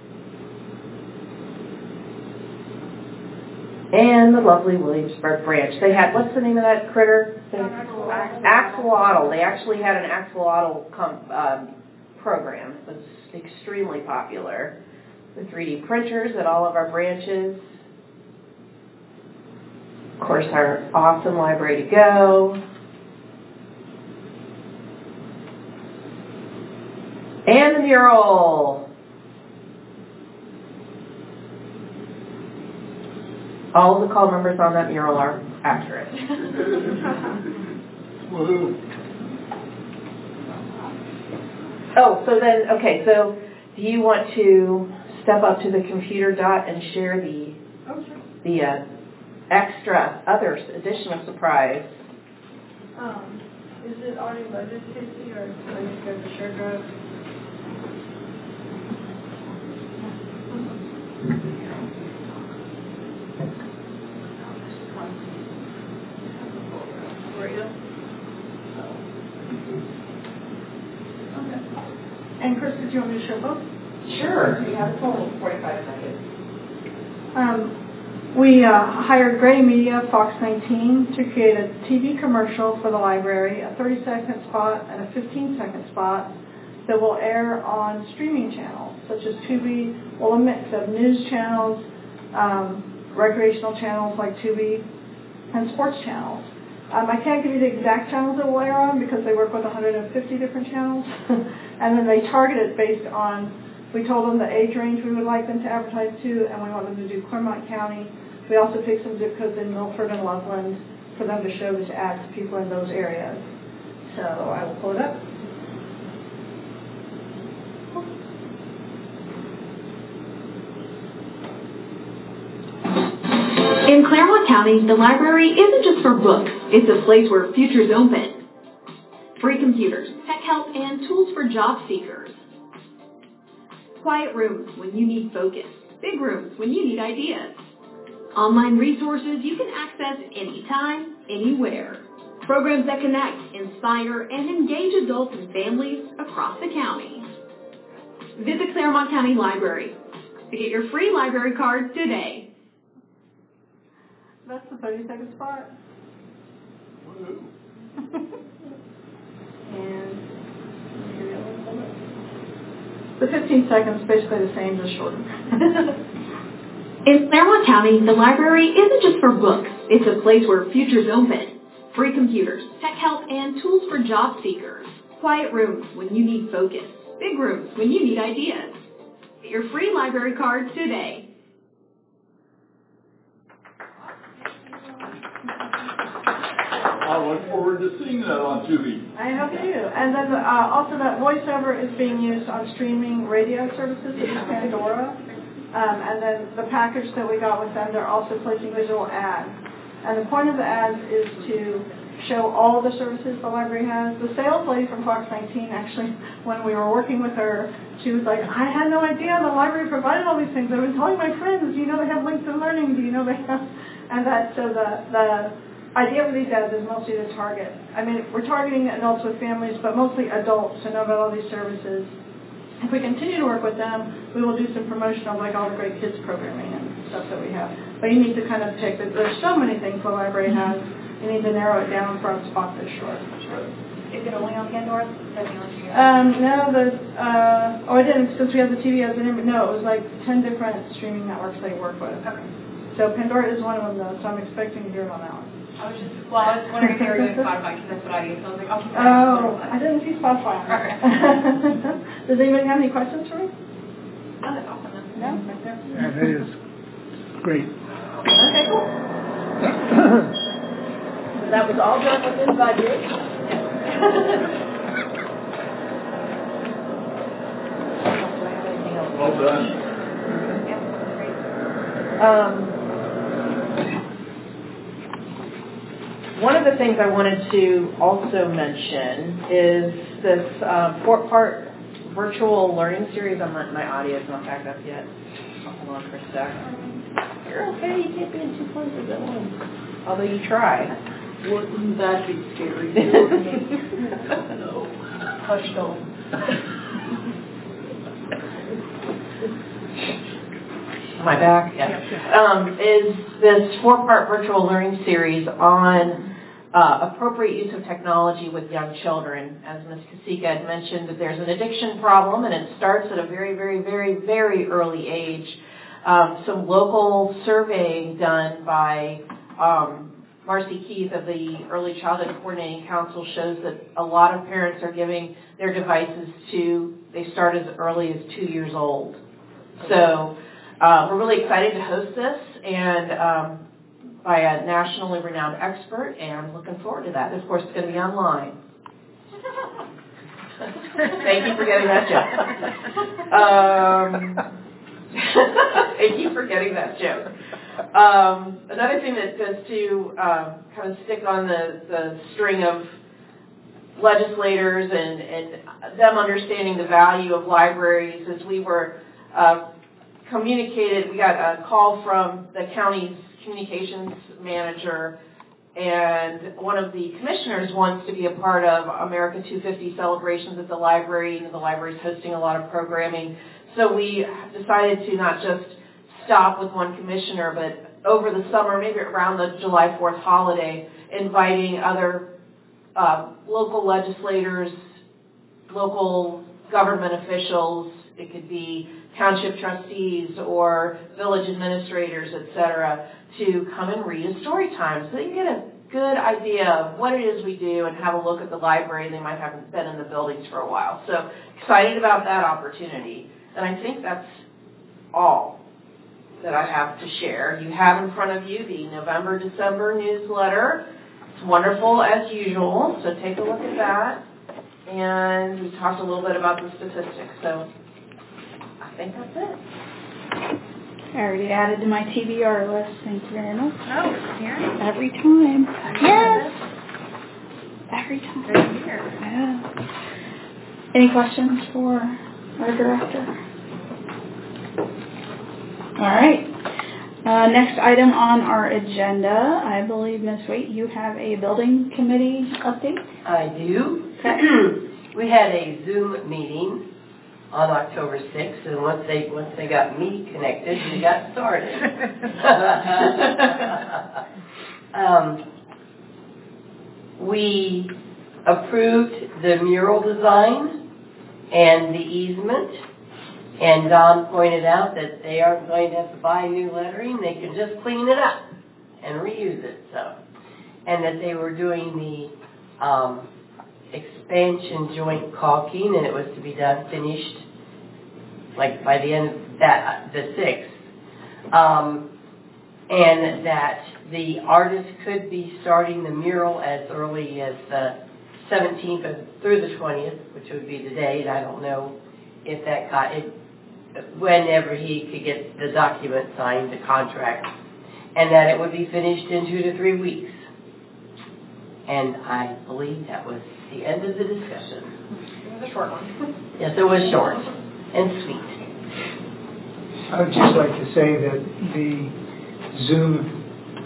And the lovely Williamsburg branch. They had, what's the name of that critter? Axolotl. They actually had an axolotl com, um, program. It was extremely popular. The three D printers at all of our branches. Of course, our awesome Library to Go. And the mural. All of the call numbers on that mural are accurate. Oh, so then, okay, so do you want to step up to the computer dot and share the, the uh, extra, other, additional surprise? Um, is it already loaded, Casey, or do I need to go to share drive? you want me to show both? Sure. You have a total of forty-five seconds. Um, we uh, hired Gray Media, Fox nineteen, to create a T V commercial for the library, a thirty-second spot and a fifteen-second spot that will air on streaming channels, such as Tubi, well, a mix of news channels, um, recreational channels like Tubi, and sports channels. Um, I can't give you the exact channels that will air on because they work with one hundred fifty different channels. And then they target it based on, we told them the age range we would like them to advertise to, and we want them to do Clermont County. We also picked some zip codes in Milford and Loveland for them to show this ad to people in those areas. So I will pull it up. In Clermont County, the library isn't just for books. It's a place where futures open. Free computers, tech help, and tools for job seekers. Quiet rooms when you need focus. Big rooms when you need ideas. Online resources you can access anytime, anywhere. Programs that connect, inspire, and engage adults and families across the county. Visit Clermont County Library to get your free library card today. That's the thirty-second spot. And the fifteen seconds is basically the same, just shortened. In Clermont County, the library isn't just for books. It's a place where futures open. Free computers, tech help, and tools for job seekers. Quiet rooms when you need focus. Big rooms when you need ideas. Get your free library card today. I look forward to seeing that on Tubi. I hope you do. And then uh, also that voiceover is being used on streaming radio services such as Pandora. Um, and then the package that we got with them, they're also placing visual ads. And the point of the ads is to show all the services the library has. The sales lady from Fox nineteen, actually, when we were working with her, she was like, I had no idea the library provided all these things. I've been telling my friends, do you know they have links in learning? Do you know they have? And that, so the, the idea with these ads is mostly to target. I mean, we're targeting adults with families, but mostly adults to know about all these services. If we continue to work with them, we will do some promotion of like all the great kids programming and stuff that we have. But you need to kind of pick, there's so many things the library has, you need to narrow it down for a spot that's short. Sure. Is it only on Pandora? Um, no, the, uh, oh I didn't, since we have the T V, I didn't, no, it was like ten different streaming networks they work with. Okay. So Pandora is one of them though, so I'm expecting to hear on that one. I was just, well, I was wondering if they were doing Spotify, because that's what I use, so I was like, I'll keep that. Oh, I didn't see Spotify. Okay. Does anybody have any questions for me? No, that's awesome. No? Right there? And it is great. Okay, cool. That was all done within budget. Well done. Um, one of the things I wanted to also mention is this uh, four-part virtual learning series. I'm not, my audio is not back up yet. Hold on for a sec. You're okay. You can't be in two places at once. Although you try. Wouldn't that be scary? No. Hushed on. Am I back? Yeah. Um, is this four-part virtual learning series on uh, appropriate use of technology with young children. As Miz Kasika had mentioned, that there's an addiction problem, and it starts at a very, very, very, very early age. Um, some local surveying done by um, Marcy Keith of the Early Childhood Coordinating Council shows that a lot of parents are giving their devices to, they start as early as two years old. So uh, we're really excited to host this, and um, by a nationally renowned expert, and I'm looking forward to that. Of course, it's going to be online. Thank you for getting that joke. Um, thank you for getting that joke. Um, another thing that goes to uh, kind of stick on the, the string of legislators and, and them understanding the value of libraries is we were uh, communicated, we got a call from the county's communications manager and one of the commissioners wants to be a part of America two fifty celebrations at the library. You know, the library's hosting a lot of programming. So we decided to not just stop with one commissioner, but over the summer, maybe around the July fourth holiday, inviting other uh, local legislators, local government officials. It could be township trustees or village administrators, et cetera, to come and read a story time so they can get a good idea of what it is we do and have a look at the library. They might haven't been in the buildings for a while. So excited about that opportunity. And I think that's all that I have to share. You have in front of you the November, December newsletter. It's wonderful as usual, so take a look at that. And we talked a little bit about the statistics, so I think that's it. I already added to my T B R list. Thank you very much. Oh, here? Every time. Yes. Every time. Yeah. Any questions for our director? All right. Uh, next item on our agenda, I believe, Miz Waite, you have a building committee update? I do. We had a Zoom meeting on October sixth, and once they once they got me connected, we got started. um, we approved the mural design and the easement, and Don pointed out that they aren't going to have to buy new lettering; they can just clean it up and reuse it. So, and that they were doing the um, expansion joint caulking, and it was to be done finished like by the end of that the sixth, um, and that the artist could be starting the mural as early as the seventeenth through the twentieth, which would be the date. I don't know if that got it, whenever he could get the document signed, the contract, and that it would be finished in two to three weeks. And I believe that was the end of the discussion. It was a short one. Yes, it was short and sweet. I would just like to say that the Zoom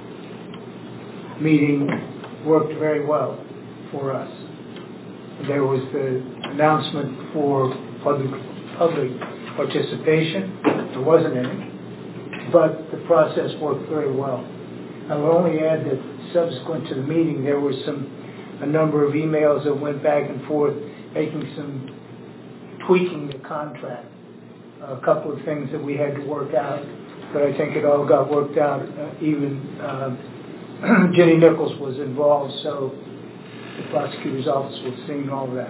meeting worked very well for us. There was the announcement for public public participation. There wasn't any, but the process worked very well. I will only add that subsequent to the meeting, there was some a number of emails that went back and forth, making some tweaking the contract. A couple of things that we had to work out, but I think it all got worked out. Uh, even uh, Jenny Nichols was involved, so the prosecutor's office was seeing all that.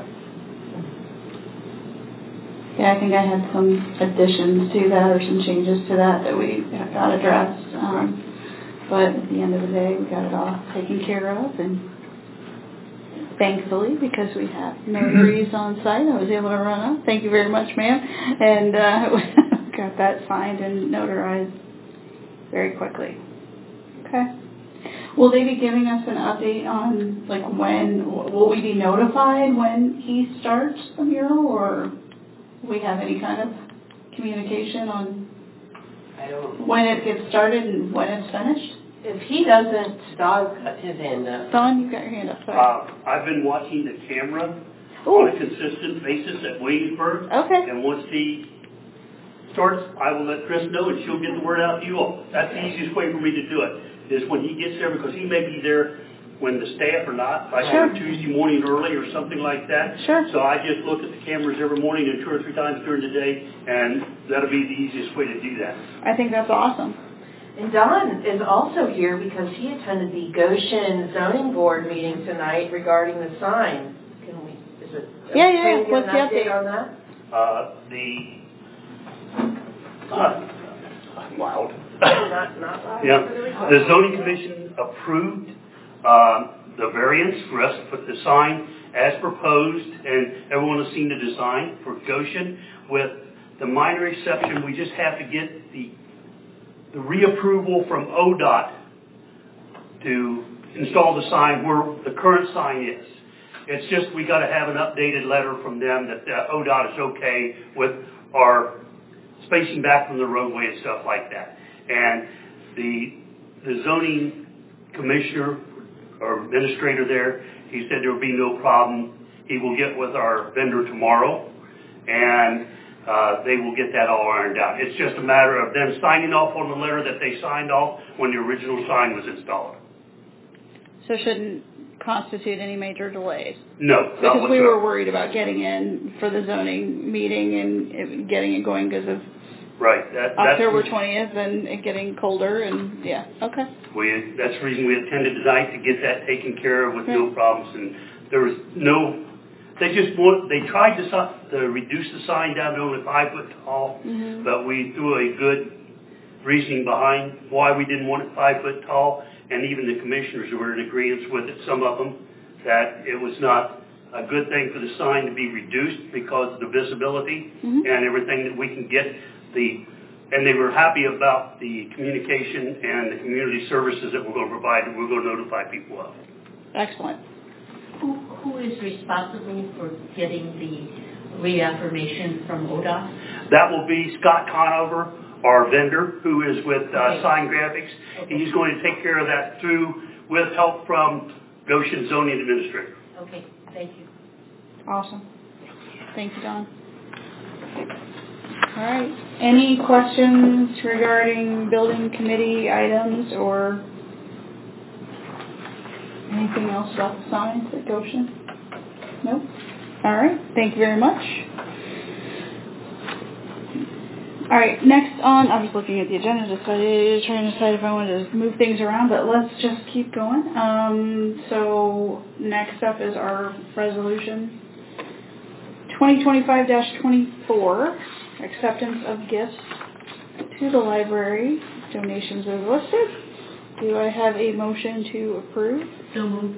Yeah, I think I had some additions to that or some changes to that that we got addressed. Um, but at the end of the day, we got it all taken care of, and thankfully, because we have notaries on site, I was able to run up. Thank you very much, ma'am. And uh, got that signed and notarized very quickly. Okay. Will they be giving us an update on, like, when, will we be notified when he starts the mural, or do we have any kind of communication on I don't when it gets started and when it's finished? If he doesn't, Don cut his hand up. Don, you've got your hand up. Sorry. Uh, I've been watching the camera Ooh. on a consistent basis at Williamsburg. Okay. And once he starts, I will let Chris know, and she'll get the word out to you all. That's the easiest way for me to do it, is when he gets there, because he may be there when the staff are not, like Sure. on Tuesday morning early or something like that. Sure. So I just look at the cameras every morning and two or three times during the day, and that'll be the easiest way to do that. I think that's awesome. And Don is also here because he attended the Goshen Zoning Board meeting tonight regarding the sign. Can we, is it? Yeah, yeah, can we get what's an the update update? on that? Uh, the, uh, I'm loud. Not, not loud. Yeah, the zoning commission approved um, the variance for us to put the sign as proposed, and everyone has seen the design for Goshen. With the minor exception, we just have to get the the reapproval from O D O T to install the sign where the current sign is. It's just we got to have an updated letter from them that the O D O T is okay with our spacing back from the roadway and stuff like that. And the the zoning commissioner our administrator there. He said there will be no problem. He will get with our vendor tomorrow, and uh, they will get that all ironed out. It's just a matter of them signing off on the letter that they signed off when the original sign was installed. So it shouldn't constitute any major delays? No, because not we were whatsoever. worried about getting in for the zoning meeting and it, getting it going because of Right. That, that's October twentieth and it getting colder and yeah, okay. We, that's the reason we attended tonight, to get that taken care of with no Right. problems. And there was no, they just want, they tried to, si- to reduce the sign down to only five foot tall, Mm-hmm. but we threw a good reasoning behind why we didn't want it five foot tall. And even the commissioners were in agreement with it, some of them, that it was not a good thing for the sign to be reduced because of the visibility Mm-hmm. and everything that we can get. The and they were happy about the communication and the community services that we're going to provide, that we're going to notify people of. Excellent. Who, who is responsible for getting the reaffirmation from O D O T? That will be Scott Conover, our vendor, who is with uh, Okay. Sign Graphics. Okay. He's going to take care of that through, with help from Goshen Zoning Administrator. Okay, thank you. Awesome. Thank you, Don. All right. Any questions regarding building committee items or anything else about the signs at Goshen? Nope. All right. Thank you very much. All right. Next on, I was looking at the agenda, decided, trying to decide if I wanted to move things around, but let's just keep going. Um, so next up is our resolution twenty twenty-five dash twenty-four. Acceptance of gifts to the library. Donations as listed. Do I have a motion to approve? So moved.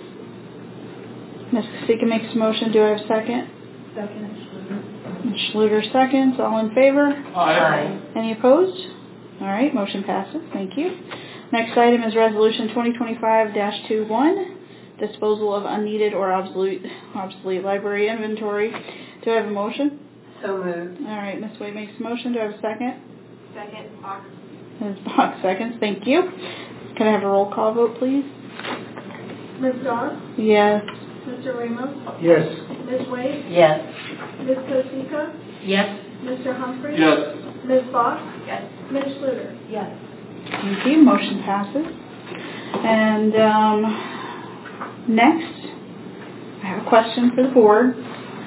Miz Kasika makes a motion. Do I have a second? Second. Miz Schluter seconds. All in favor? Aye. Any opposed? All right, motion passes. Thank you. Next item is resolution twenty twenty-five dash twenty-one. Disposal of unneeded or obsolete, obsolete library inventory. Do I have a motion? So moved. All right, Miz Wade makes a motion. Do I have a second? Second. Fox. Miz Bach seconds. Thank you. Can I have a roll call vote, please? Miz Dawn? Yes. Mister Ramos? Yes. Miz Wade? Yes. Miz Kosika? Yes. Mister Humphrey? Yes. Miz Fox? Yes. Miz Schluter? Yes. Thank you. Motion passes. And um, next, I have a question for the board.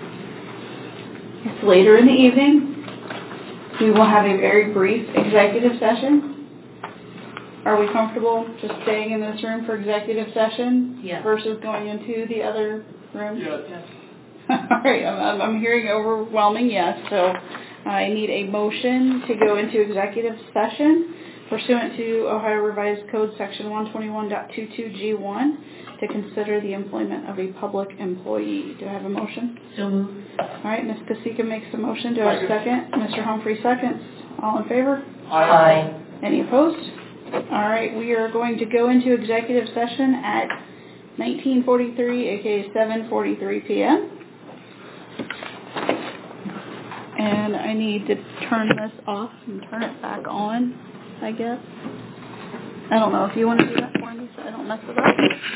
It's later in the evening. We will have a very brief executive session. Are we comfortable just staying in this room for executive session Yes. versus going into the other room? Yes. All right, I'm, I'm hearing overwhelming yes, so I need a motion to go into executive session pursuant to Ohio Revised Code Section one twenty-one point twenty-two G one to consider the employment of a public employee. Do I have a motion? So moved. All right, Miz Kasika makes a motion. Do I have a second? Mister Humphrey seconds. All in favor? Aye. Any opposed? All right, we are going to go into executive session at nineteen forty-three, aka seven forty-three p.m. And I need to turn this off and turn it back on, I guess. I don't know if you want to do that for me so I don't mess it up.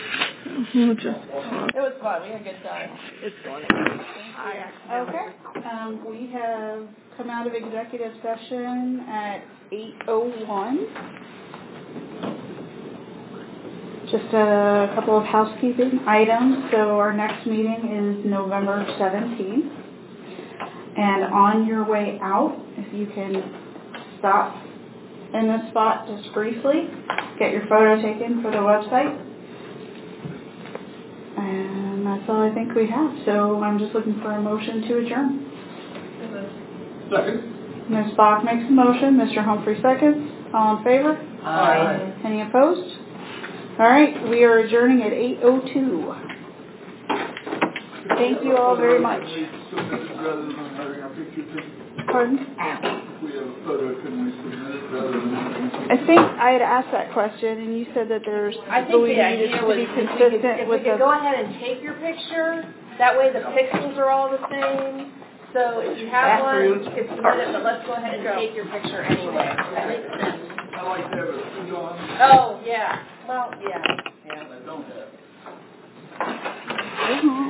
It was fun. We had a good time. It's going. Okay. Um, we have come out of executive session at eight oh one. Just a couple of housekeeping items. So our next meeting is November seventeenth. And on your way out, if you can stop in this spot just briefly, get your photo taken for the website. And that's all I think we have. So I'm just looking for a motion to adjourn. Second. Miz Bach makes a motion. Mister Humphrey seconds. All in favor? Aye. Any opposed? All right, we are adjourning at eight oh two. Thank you all very much. Rather than having our picture taken. Pardon? If we have a photo, can we submit it rather than? I think I had asked that question, and you said that there's I think we the needed idea to was be if we could, consistent if we with could the. go ahead and take your picture, that way the pixels are all the same. So if you have one, you can submit it, but let's go ahead and take your picture anyway. That makes sense. like to have a few on. Oh, yeah, well, yeah, yeah. I don't have.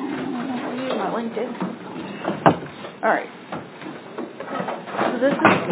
My LinkedIn. All right. So this is